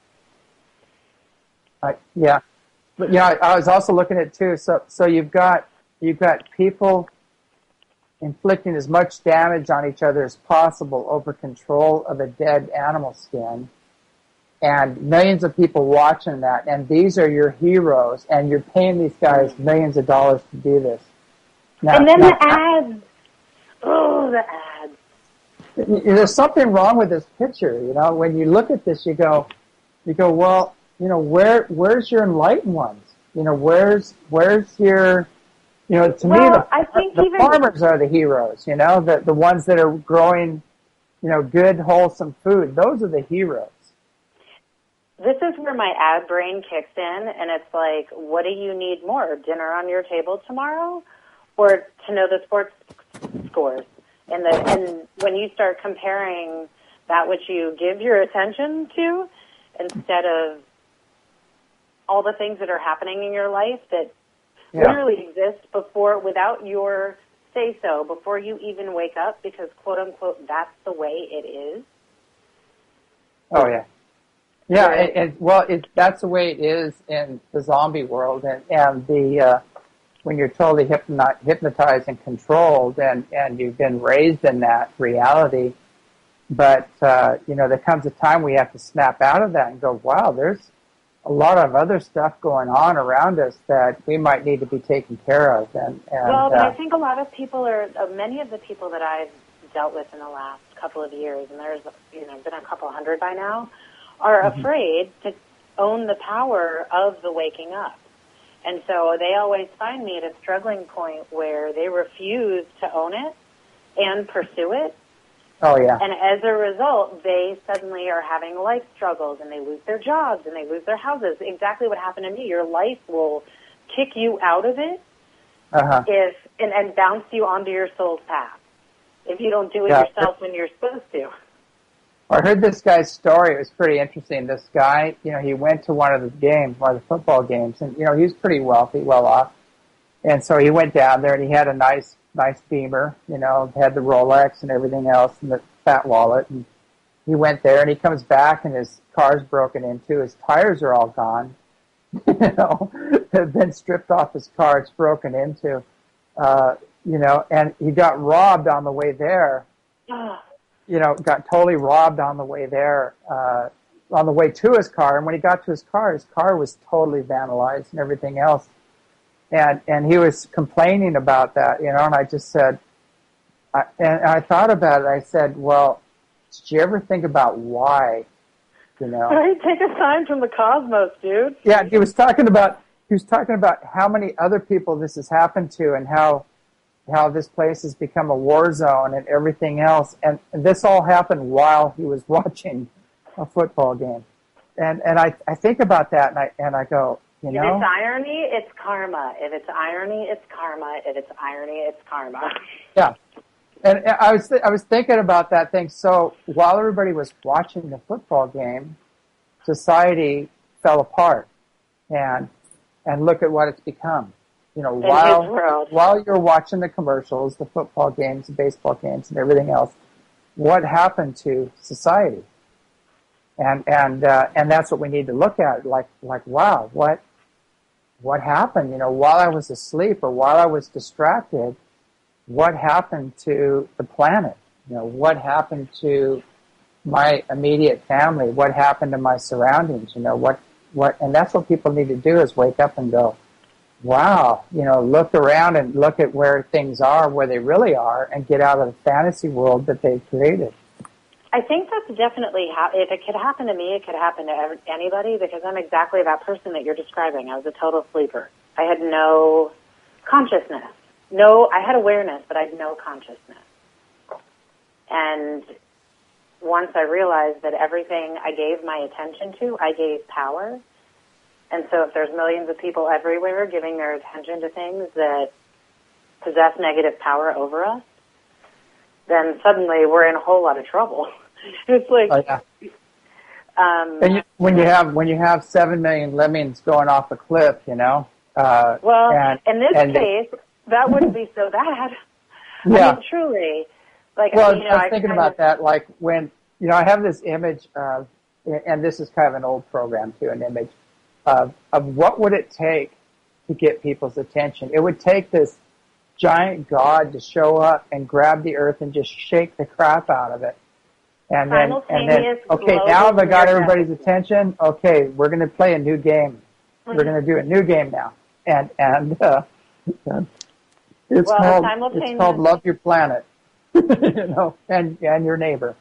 Uh, yeah, but yeah, I, I was also looking at it too. So, so you've got you've got people inflicting as much damage on each other as possible over control of a dead animal skin, and millions of people watching that. And these are your heroes, and you're paying these guys millions of dollars to do this. Now, and then now, the ads. Oh, the ads. There's something wrong with this picture, you know. When you look at this, you go, you go, well, you know, where, where's your enlightened ones? You know, where's, where's your, you know, to well, me, the, I think the even, farmers are the heroes. You know, the the ones that are growing, you know, good, wholesome food. Those are the heroes. This is where my ad brain kicks in, and it's like, what do you need more? Dinner on your table tomorrow, or to know the sports scores? And the and when you start comparing that which you give your attention to, instead of all the things that are happening in your life that yeah. literally exist before, without your say so, before you even wake up, because quote unquote that's the way it is. Oh yeah, yeah. And, and well, it, that's the way it is in the zombie world, and and the. Uh, when you're totally hypnotized and controlled, and, and you've been raised in that reality. But, uh, you know, there comes a time we have to snap out of that and go, wow, there's a lot of other stuff going on around us that we might need to be taken care of. And, and Well, but uh, I think a lot of people are, uh, many of the people that I've dealt with in the last couple of years, and there's, you know, been a couple hundred by now, are mm-hmm. afraid to own the power of the waking up. And so they always find me at a struggling point where they refuse to own it and pursue it. Oh, yeah. And as a result, they suddenly are having life struggles, and they lose their jobs, and they lose their houses. Exactly what happened to me. Your life will kick you out of it uh-huh. if and, and bounce you onto your soul's path if you don't do it yeah. yourself when you're supposed to. I heard this guy's story. It was pretty interesting. This guy, you know, he went to one of the games, one of the football games, and, you know, he was pretty wealthy, well off. And so he went down there, and he had a nice, nice Beamer, you know, had the Rolex and everything else, and the fat wallet. And he went there, and he comes back, and his car's broken into. His tires are all gone. you know, have been stripped off his car. It's broken into. Uh, you know, and he got robbed on the way there. You know, got totally robbed on the way there, uh, on the way to his car. And when he got to his car, his car was totally vandalized and everything else. And and he was complaining about that, you know, and I just said, I, and I thought about it. I said, well, did you ever think about why? You know, right? Take a sign from the cosmos, dude. Yeah, he was talking about he was talking about how many other people this has happened to, and how how this place has become a war zone and everything else. And, and this all happened while he was watching a football game. And and I I think about that, and I and I go, you know, if it's irony, it's karma. If it's irony, it's karma. If it's irony, it's karma. Yeah. And I was th- I was thinking about that thing. So while everybody was watching the football game, society fell apart, and and look at what it's become. You know, In while his world. while you're watching the commercials, the football games, the baseball games, and everything else, what happened to society? And and uh, and that's what we need to look at. Like like wow, what what happened? You know, while I was asleep or while I was distracted. What happened to the planet? You know, what happened to my immediate family? What happened to my surroundings? You know, what, what, and that's what people need to do is wake up and go, wow, you know, look around and look at where things are, where they really are, and get out of the fantasy world that they've created. I think that's definitely how, if it could happen to me, it could happen to every, anybody, because I'm exactly that person that you're describing. I was a total sleeper. I had no consciousness. No, I had awareness, but I had no consciousness. And once I realized that everything I gave my attention to, I gave power. And so if there's millions of people everywhere giving their attention to things that possess negative power over us, then suddenly we're in a whole lot of trouble. It's like, oh, yeah. um, and you, when you have when you have seven million lemmings going off a cliff, you know. Uh, well, and, in this and case, that wouldn't be so bad. Yeah. I mean, truly. Like, well, you know, I was I thinking kind about of, that. Like when you know, I have this image of, and this is kind of an old program too, an image of of what would it take to get people's attention. It would take this giant God to show up and grab the earth and just shake the crap out of it. And then, and then, okay, now I've got everybody's attention. Okay, we're going to play a new game. We're going to do a new game now. And, and, uh, it's well, called, it's called Love Your Planet, you know, and, and your neighbor.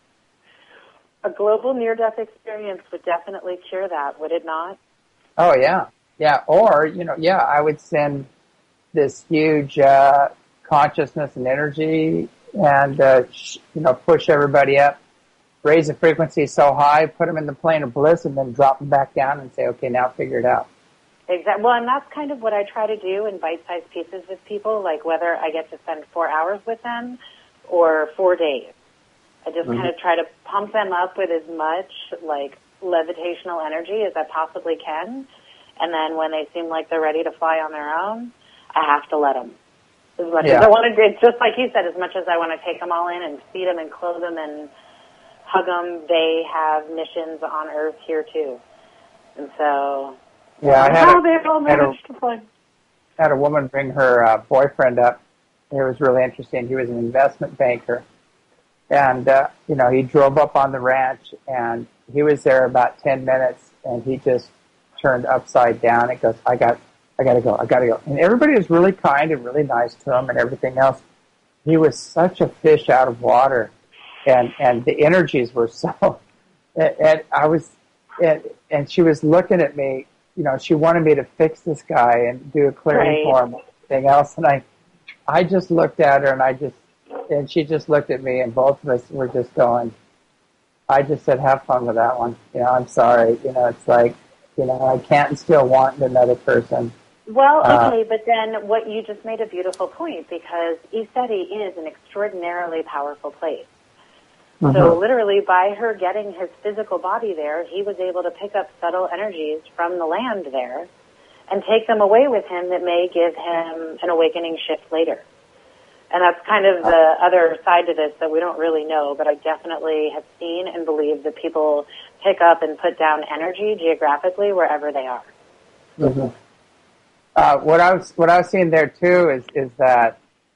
A global near-death experience would definitely cure that, would it not? Oh, yeah. Yeah. Or, you know, yeah, I would send this huge, uh, consciousness and energy and, uh, sh- you know, push everybody up, raise the frequency so high, put them in the plane of bliss, and then drop them back down and say, okay, now figure it out. Exactly. Well, and that's kind of what I try to do in bite-sized pieces with people, like whether I get to spend four hours with them or four days. I just mm-hmm. kind of try to pump them up with as much, like, levitational energy as I possibly can. And then when they seem like they're ready to fly on their own, I have to let them. As much yeah. as I want to, it's just like you said, as much as I want to take them all in and feed them and clothe them and hug them, they have missions on Earth here too. And so, yeah, I had how a, they all managed had a, to find. had a woman bring her uh, boyfriend up. It was really interesting. He was an investment banker. And, uh, you know, he drove up on the ranch, and he was there about ten minutes, and he just turned upside down and goes, I got I got to go. I got to go. And everybody was really kind and really nice to him and everything else. He was such a fish out of water, and and the energies were so. And, and I was, and, and she was looking at me. You know, she wanted me to fix this guy and do a clearing right. for him and everything else. And I, I just looked at her and I just, and she just looked at me, and both of us were just going. I just said, have fun with that one. You know, I'm sorry. You know, it's like, you know, I can't still want another person. Well, okay, uh, but then what you just made a beautiful point, because ECETI is an extraordinarily powerful place. Mm-hmm. So literally by her getting his physical body there, he was able to pick up subtle energies from the land there and take them away with him that may give him an awakening shift later. And that's kind of the other side to this that we don't really know, but I definitely have seen and believe that people pick up and put down energy geographically wherever they are. Mm-hmm. Uh, what I was what I was seeing there too is is that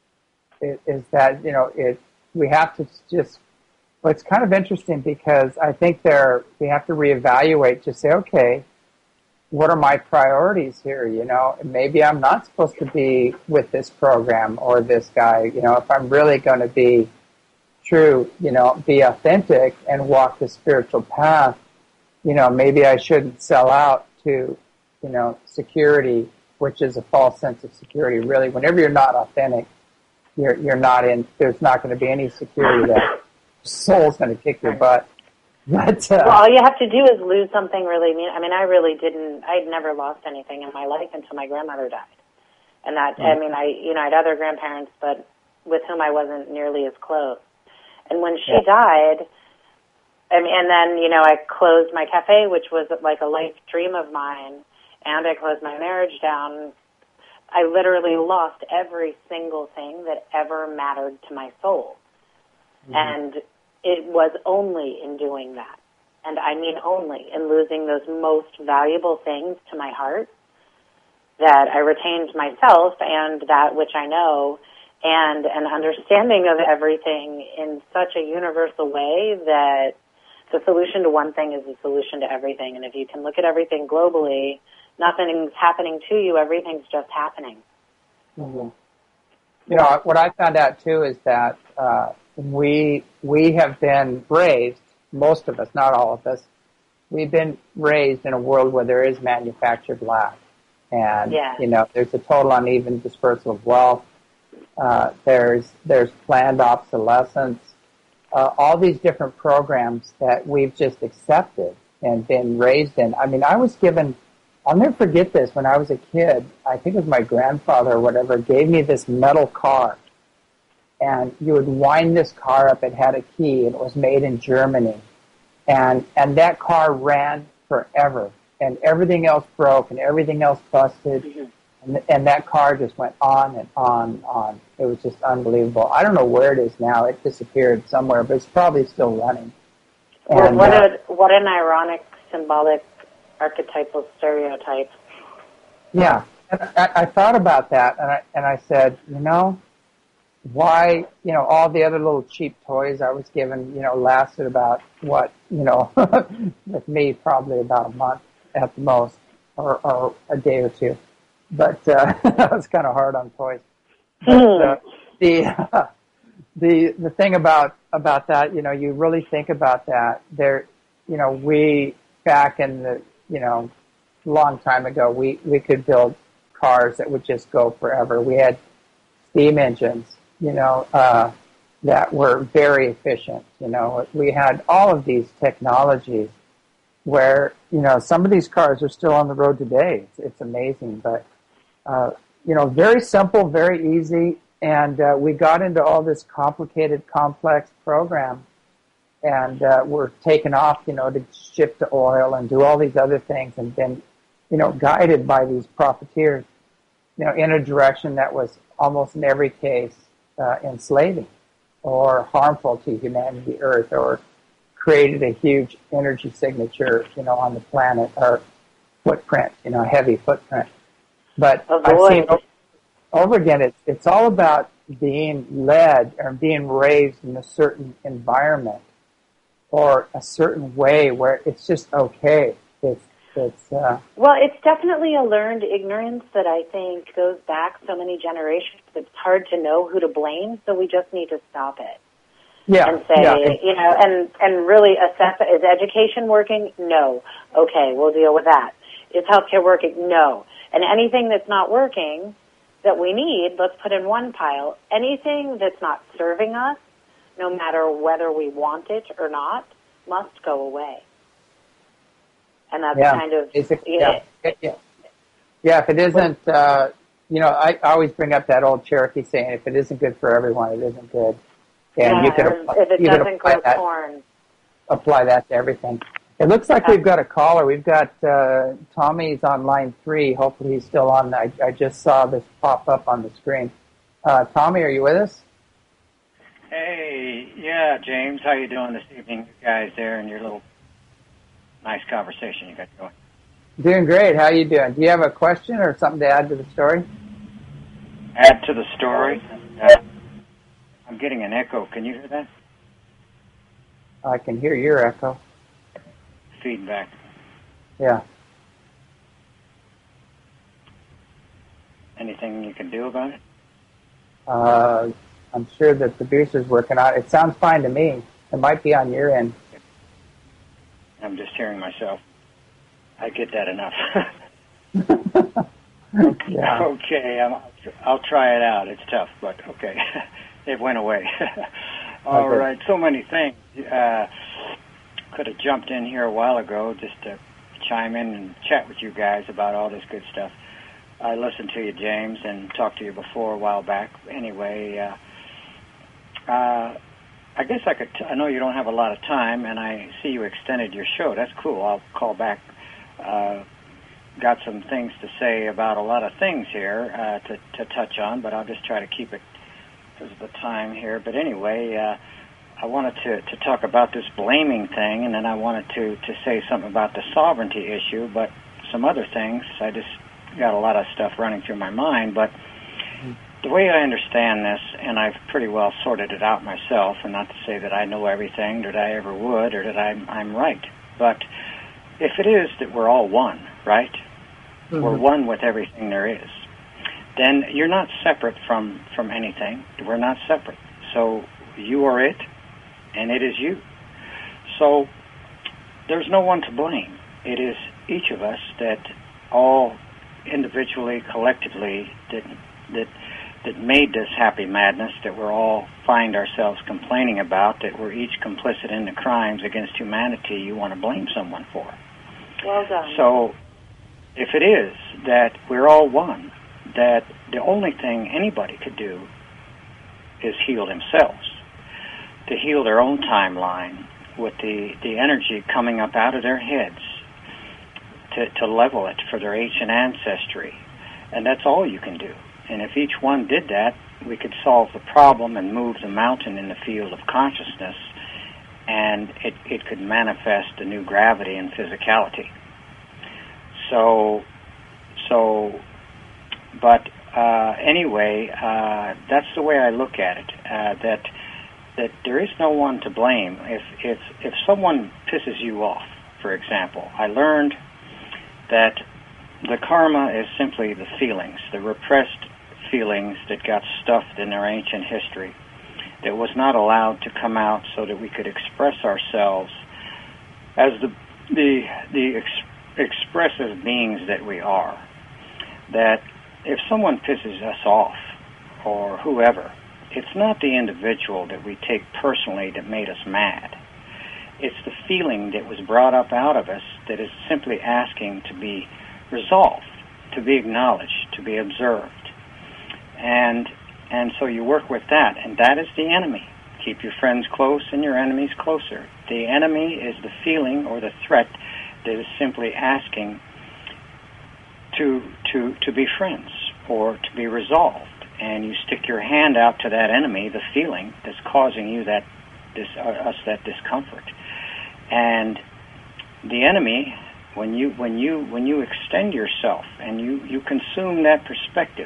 is that you know it we have to just well, it's kind of interesting because I think there we have to reevaluate to say, okay, what are my priorities here? You know, maybe I'm not supposed to be with this program or this guy. You know, if I'm really going to be true, you know, be authentic and walk the spiritual path, you know, maybe I shouldn't sell out to, you know, security, which is a false sense of security. Really, whenever you're not authentic, you're you're not in. There's not going to be any security there. Soul's going to kick your butt. But uh, well, all you have to do is lose something really mean. I mean, I really didn't. I'd never lost anything in my life until my grandmother died, and that. Mm-hmm. I mean, I you know, I had other grandparents, but with whom I wasn't nearly as close. And when she yeah. died, I mean, and then, you know, I closed my cafe, which was like a life dream of mine, and I closed my marriage down. I literally lost every single thing that ever mattered to my soul. Mm-hmm. And it was only in doing that, and I mean only in losing those most valuable things to my heart, that I retained myself and that which I know, and an understanding of everything in such a universal way that the solution to one thing is the solution to everything. And if you can look at everything globally, nothing's happening to you, everything's just happening. Mm-hmm. You know, what I found out, too, is that uh, we we have been raised, most of us, not all of us, we've been raised in a world where there is manufactured lack. And, yeah. you know, there's a total uneven dispersal of wealth. Uh, there's there's planned obsolescence, uh, all these different programs that we've just accepted and been raised in. I mean, I was given, I'll never forget this, when I was a kid, I think it was my grandfather or whatever, gave me this metal car. And you would wind this car up, it had a key, and it was made in Germany. And and that car ran forever, and everything else broke, and everything else busted. Mm-hmm. And, and that car just went on and on and on. It was just unbelievable. I don't know where it is now. It disappeared somewhere, but it's probably still running. Well, and, what, uh, a, what an ironic, symbolic, archetypal stereotype. Yeah. And I, I thought about that, and I, and I said, you know, why, you know, all the other little cheap toys I was given, you know, lasted about, what, you know, with me, probably about a month at the most, or, or a day or two. But uh, that was kind of hard on toys. But uh, the uh, the the thing about about that, you know, you really think about that. There, you know, we back in the, you know, long time ago, we we could build cars that would just go forever. We had steam engines, you know, uh, that were very efficient. You know, we had all of these technologies where, you know, some of these cars are still on the road today. It's, it's amazing, but. Uh, you know, very simple, very easy, and uh, we got into all this complicated, complex program, and uh, we're taken off, you know, to shift to oil and do all these other things, and then, you know, guided by these profiteers, you know, in a direction that was almost in every case uh, enslaving or harmful to humanity, Earth, or created a huge energy signature, you know, on the planet, or footprint, you know, heavy footprint. But Avoid. I've seen over, over again, it's, it's all about being led or being raised in a certain environment or a certain way where it's just okay. It's, it's, uh, well, it's definitely a learned ignorance that I think goes back so many generations. It's hard to know who to blame, so we just need to stop it. Yeah, and say, yeah. you know, and, and really assess, is education working? No. Okay, we'll deal with that. Is healthcare working? No. And anything that's not working that we need, let's put in one pile. Anything that's not serving us, no matter whether we want it or not, must go away. And that's yeah. kind of... Basic, you yeah. know, yeah. Yeah, if it isn't, uh, you know, I always bring up that old Cherokee saying, if it isn't good for everyone, it isn't good. And yeah, you could apply, if it you could doesn't apply grow that, corn. apply that to everything. It looks like we've got a caller. We've got uh, Tommy's on line three. Hopefully he's still on. I, I just saw this pop up on the screen. Uh, Tommy, are you with us? Hey, yeah, James. How you doing this evening, you guys there, and your little nice conversation you got going? Doing great. How you doing? Do you have a question or something to add to the story? Add to the story? Uh, I'm getting an echo. Can you hear that? I can hear your echo. Feedback. Yeah. Anything you can do about it? Uh, I'm sure that the producer's working on it. It sounds fine to me. It might be on your end. I'm just hearing myself. I get that enough. Yeah. Okay, I'm, I'll try it out. It's tough, but okay. It went away. All Okay. right, so many things. Uh, could have jumped in here a while ago just to chime in and chat with you guys about all this good stuff. I listened to you, James, and talked to you before a while back. Anyway, uh, uh, I guess I could, t- I know you don't have a lot of time, and I see you extended your show. That's cool. I'll call back. Uh, got some things to say about a lot of things here uh, to, to touch on, but I'll just try to keep it because of the time here. But anyway, uh, I wanted to, to talk about this blaming thing, and then I wanted to, to say something about the sovereignty issue, but some other things. I just got a lot of stuff running through my mind, but the way I understand this, and I've pretty well sorted it out myself, and not to say that I know everything, that I ever would, or that I'm, I'm right, but if it is that we're all one, right? Mm-hmm. We're one with everything there is. Then you're not separate from, from anything. We're not separate. So you are it, and it is you. So there's no one to blame. It is each of us that all individually, collectively, that that that made this happy madness that we're all find ourselves complaining about, that we're each complicit in the crimes against humanity you want to blame someone for. Well done. So if it is that we're all one, that the only thing anybody could do is heal themselves, to heal their own timeline with the, the energy coming up out of their heads, to, to level it for their ancient ancestry. And that's all you can do. And if each one did that, we could solve the problem and move the mountain in the field of consciousness, and it, it could manifest a new gravity and physicality. So, so, but uh, anyway, uh, that's the way I look at it, uh, that that there is no one to blame. If, if, if someone pisses you off, for example, I learned that the karma is simply the feelings, the repressed feelings that got stuffed in our ancient history, that was not allowed to come out so that we could express ourselves as the the the ex, expressive beings that we are. That if someone pisses us off, or whoever, it's not the individual that we take personally that made us mad. It's the feeling that was brought up out of us that is simply asking to be resolved, to be acknowledged, to be observed. And and so you work with that, and that is the enemy. Keep your friends close and your enemies closer. The enemy is the feeling or the threat that is simply asking to to to be friends or to be resolved. And you stick your hand out to that enemy, the feeling that's causing you that this uh, us that discomfort. And the enemy, when you when you when you extend yourself and you, you consume that perspective,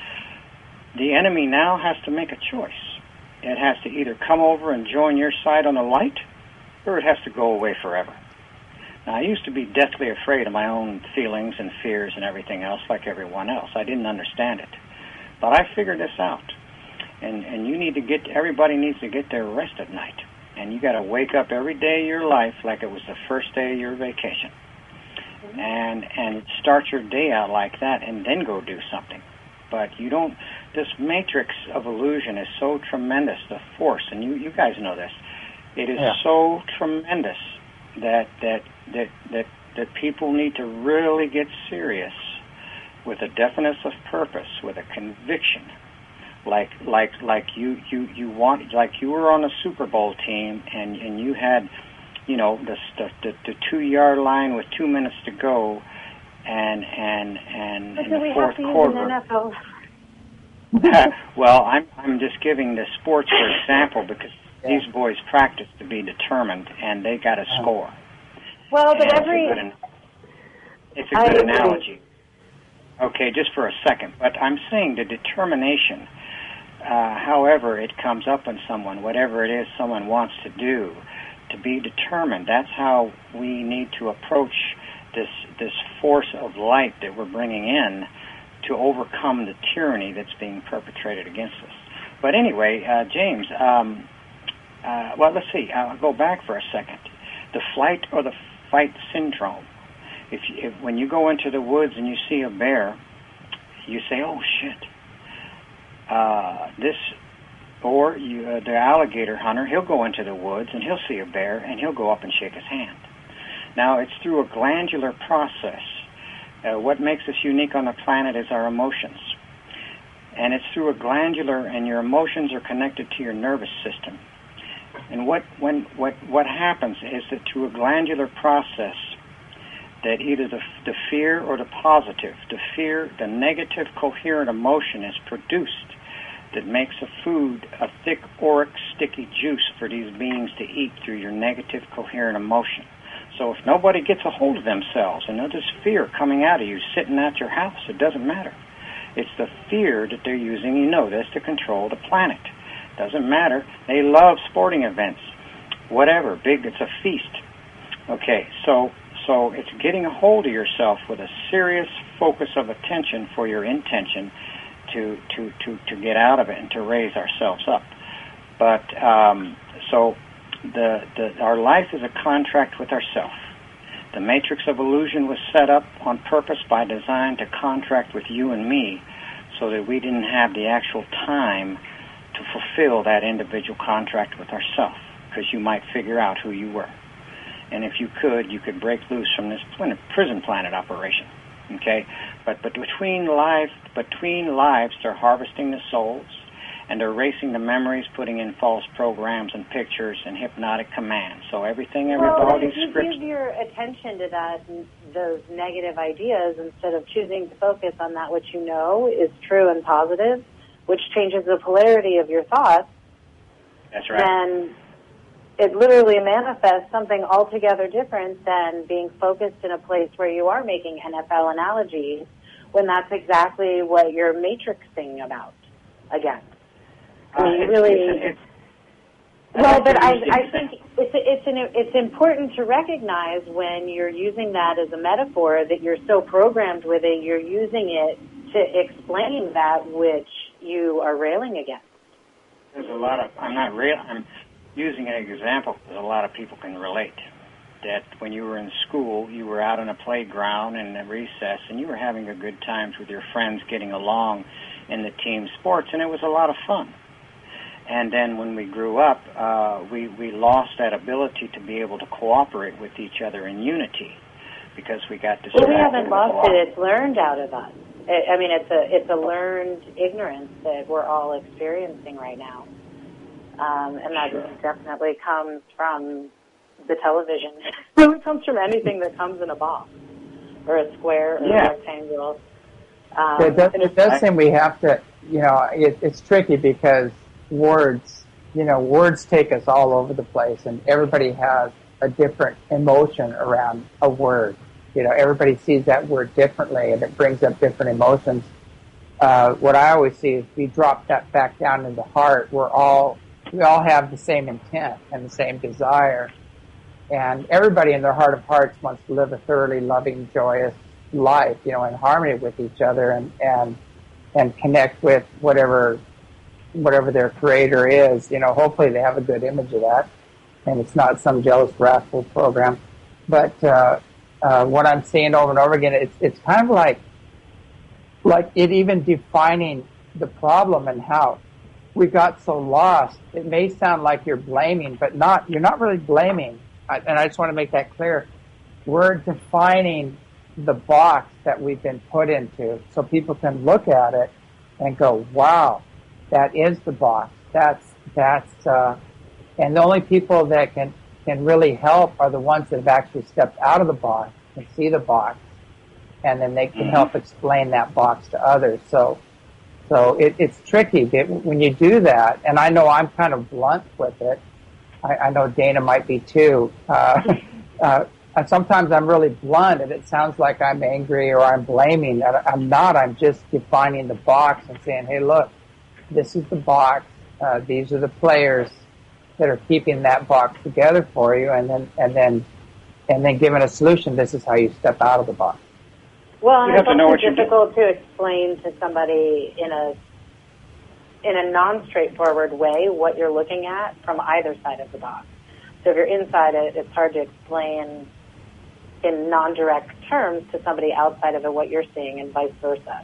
the enemy now has to make a choice. It has to either come over and join your side on the light, or it has to go away forever. Now, I used to be deathly afraid of my own feelings and fears and everything else like everyone else. I didn't understand it. But I figured this out. And and you need to get, everybody needs to get their rest at night. And you got to wake up every day of your life like it was the first day of your vacation. Mm-hmm. And and start your day out like that and then go do something. But you don't, this matrix of illusion is so tremendous, the force, and you, you guys know this. It is yeah. so tremendous that, that that that that people need to really get serious with a definiteness of purpose, with a conviction. Like like like you, you, you want, like you were on a Super Bowl team and, and you had, you know, the, the the two yard line with two minutes to go. And and and in the fourth quarter. Well, I'm I'm just giving the sports for example because yeah. these boys practice to be determined and they got to score. Well, but and every it's a good, it's a good analogy. Okay, just for a second, but I'm saying the determination. Uh, however, it comes up in someone, whatever it is someone wants to do, to be determined. That's how we need to approach this this force of light that we're bringing in to overcome the tyranny that's being perpetrated against us. but anyway, uh, James, um, uh, well, let's see. I'll go back for a second. The flight or the fight syndrome. If, you, if when you go into the woods and you see a bear, you say, "Oh shit!" Uh, this, or you, uh, the alligator hunter, he'll go into the woods and he'll see a bear and he'll go up and shake his hand. Now, it's through a glandular process. Uh, what makes us unique on the planet is our emotions, and it's through a glandular, and your emotions are connected to your nervous system. And what when what what happens is that through a glandular process, that either the, the fear or the positive, the fear, the negative coherent emotion is produced that makes a food a thick, auric, sticky juice for these beings to eat through your negative coherent emotion. So if nobody gets a hold of themselves and there's fear coming out of you sitting at your house, it doesn't matter. It's the fear that they're using, you know this, to control the planet. Doesn't matter. They love sporting events. Whatever, big, it's a feast. Okay, so So it's getting a hold of yourself with a serious focus of attention for your intention to to, to, to get out of it and to raise ourselves up. But um, so the, the our life is a contract with ourself. The matrix of illusion was set up on purpose by design to contract with you and me so that we didn't have the actual time to fulfill that individual contract with ourselves, because you might figure out who you were. And if you could, you could break loose from this prison planet operation, okay? But but between life, between lives, they're harvesting the souls, and they're erasing the memories, putting in false programs and pictures and hypnotic commands. So everything, everybody, well, if you scripts. give your attention to that, those negative ideas, instead of choosing to focus on that which you know is true and positive, which changes the polarity of your thoughts. That's right. Then it literally manifests something altogether different than being focused in a place where you are making N F L analogies, when that's exactly what you're matrixing about again. I mean, uh, it's, really. It's, it's, well, but I, I think it's it's an, it's important to recognize when you're using that as a metaphor that you're so programmed with it, you're using it to explain that which you are railing against. There's a lot of I'm not real. I'm using an example because a lot of people can relate. That when you were in school, you were out on a playground in the recess, and you were having a good times with your friends, getting along in the team sports, and it was a lot of fun. And then when we grew up, uh, we, we lost that ability to be able to cooperate with each other in unity because we got distracted. Well, we haven't lost it. It's learned out of us. I mean, it's a it's a learned ignorance that we're all experiencing right now. Um, and that sure. definitely comes from the television. It comes from anything that comes in a box or a square or yeah. a rectangle. Um, it does, it does seem we have to, you know, it, it's tricky because words, you know, words take us all over the place, and everybody has a different emotion around a word. You know, everybody sees that word differently, and it brings up different emotions. Uh, what I always see is we drop that back down in the heart. We're all, we all have the same intent and the same desire. And everybody in their heart of hearts wants to live a thoroughly loving, joyous life, you know, in harmony with each other and, and, and connect with whatever, whatever their creator is. You know, hopefully they have a good image of that and it's not some jealous, wrathful program. But, uh, uh, what I'm seeing over and over again, it's, it's kind of like, like it even defining the problem and how we got so lost. It may sound like you're blaming, but not, you're not really blaming. And I just want to make that clear. We're defining the box that we've been put into so people can look at it and go, wow, that is the box. That's, that's, uh, and the only people that can, can really help are the ones that have actually stepped out of the box and see the box. And then they can mm-hmm. help explain that box to others. So, so it, it's tricky when you do that. And I know I'm kind of blunt with it. I, I know Dana might be too. Uh, uh, and sometimes I'm really blunt, and it sounds like I'm angry or I'm blaming. I'm not. I'm just defining the box and saying, "Hey, look, this is the box. Uh, these are the players that are keeping that box together for you." And then, and then, and then, giving a solution. This is how you step out of the box. Well, and it's also difficult to explain to somebody in a in a non-straightforward way what you're looking at from either side of the box. So if you're inside it, it's hard to explain in non-direct terms to somebody outside of it what you're seeing, and vice versa.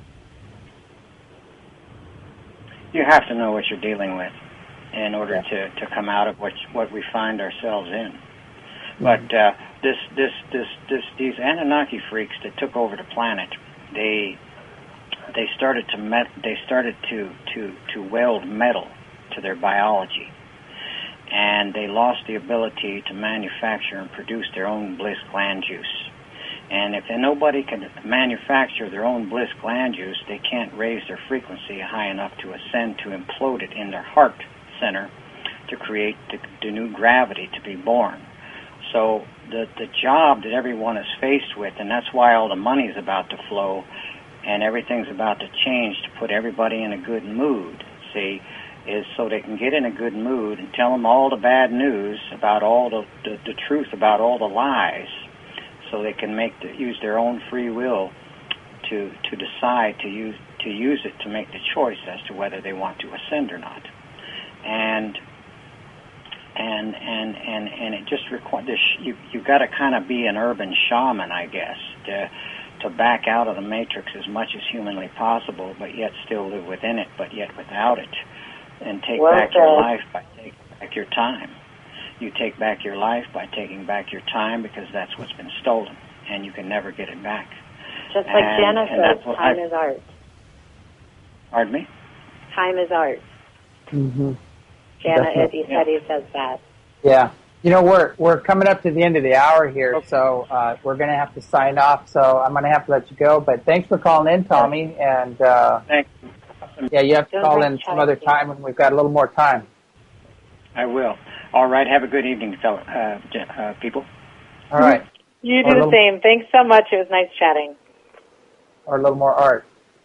You have to know what you're dealing with in order to, to come out of what what we find ourselves in. But uh, this this this this these Anunnaki freaks that took over the planet, they they started to met, they started to, to, to weld metal to their biology, and they lost the ability to manufacture and produce their own bliss gland juice. And if nobody can manufacture their own bliss gland juice, they can't raise their frequency high enough to ascend to implode it in their heart center to create the, the new gravity to be born. So the the job that everyone is faced with, and that's why all the money is about to flow and everything's about to change to put everybody in a good mood, see, is so they can get in a good mood and tell them all the bad news about all the, the, the truth about all the lies, so they can make the, use their own free will to to decide to use to use it to make the choice as to whether they want to ascend or not. And and and and, and it just requires this. You you got to kind of be an urban shaman, I guess, to to back out of the matrix as much as humanly possible, but yet still live within it, but yet without it, and take well back said. your life by taking back your time. You take back your life by taking back your time, because that's what's been stolen, and you can never get it back. Just like and, Jana and says, time I, is art. Pardon me? Time is art. Mm-hmm. Jana Definitely. Eddie says that. Yeah. You know, we're we're coming up to the end of the hour here, Okay. so uh, we're going to have to sign off. So I'm going to have to let you go. But thanks for calling in, Tommy. And uh, Thanks. yeah, you have to Don't call break in some chatting, other please. time when we've got a little more time. I will. All right. Have a good evening, fellow, uh, gen- uh, people. All right. You Or a do the little- same. Thanks so much. It was nice chatting. Or a little more art.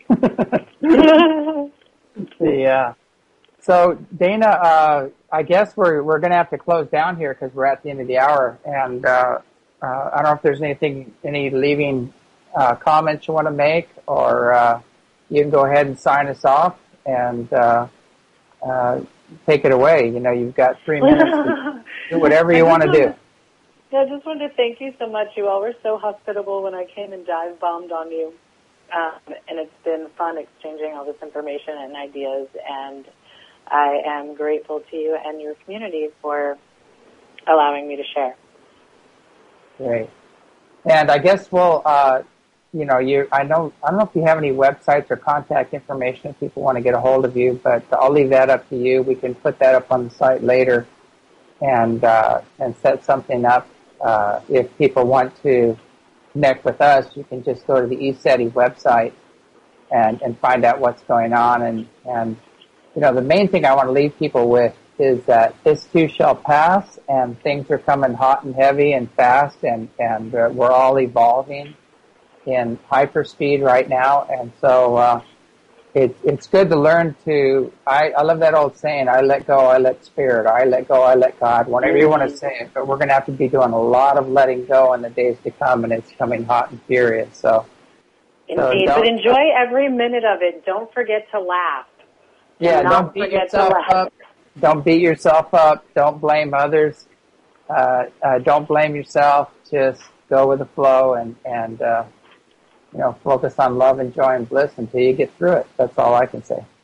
Yeah. So Dana, uh, I guess we're we're going to have to close down here because we're at the end of the hour, and uh, uh, I don't know if there's anything, any leaving uh, comments you want to make, or uh, you can go ahead and sign us off and uh, uh, take it away. You know, you've got three minutes to do whatever you want to do. I just wanted to thank you so much. You all were so hospitable when I came and dive bombed on you, um, and it's been fun exchanging all this information and ideas, and I am grateful to you and your community for allowing me to share. Great. And I guess we'll, uh, you know, you. I know. I don't know if you have any websites or contact information if people want to get a hold of you, but I'll leave that up to you. We can put that up on the site later, and uh, and set something up. Uh, if people want to connect with us, you can just go to the ECETI website and and find out what's going on. And and you know, the main thing I want to leave people with is that this too shall pass, and things are coming hot and heavy and fast, and, and uh, we're all evolving in hyperspeed right now. And so uh, it, it's good to learn to, I, I love that old saying, I let go, I let spirit, I let go, I let God, whatever you want to say it, but we're going to have to be doing a lot of letting go in the days to come, and it's coming hot and furious. So, Indeed, so but enjoy every minute of it. Don't forget to laugh. Yeah, Do don't not beat forget to yourself laugh. up. Don't beat yourself up. Don't blame others. Uh, uh, don't blame yourself. Just go with the flow and, and uh, you know, focus on love and joy and bliss until you get through it. That's all I can say.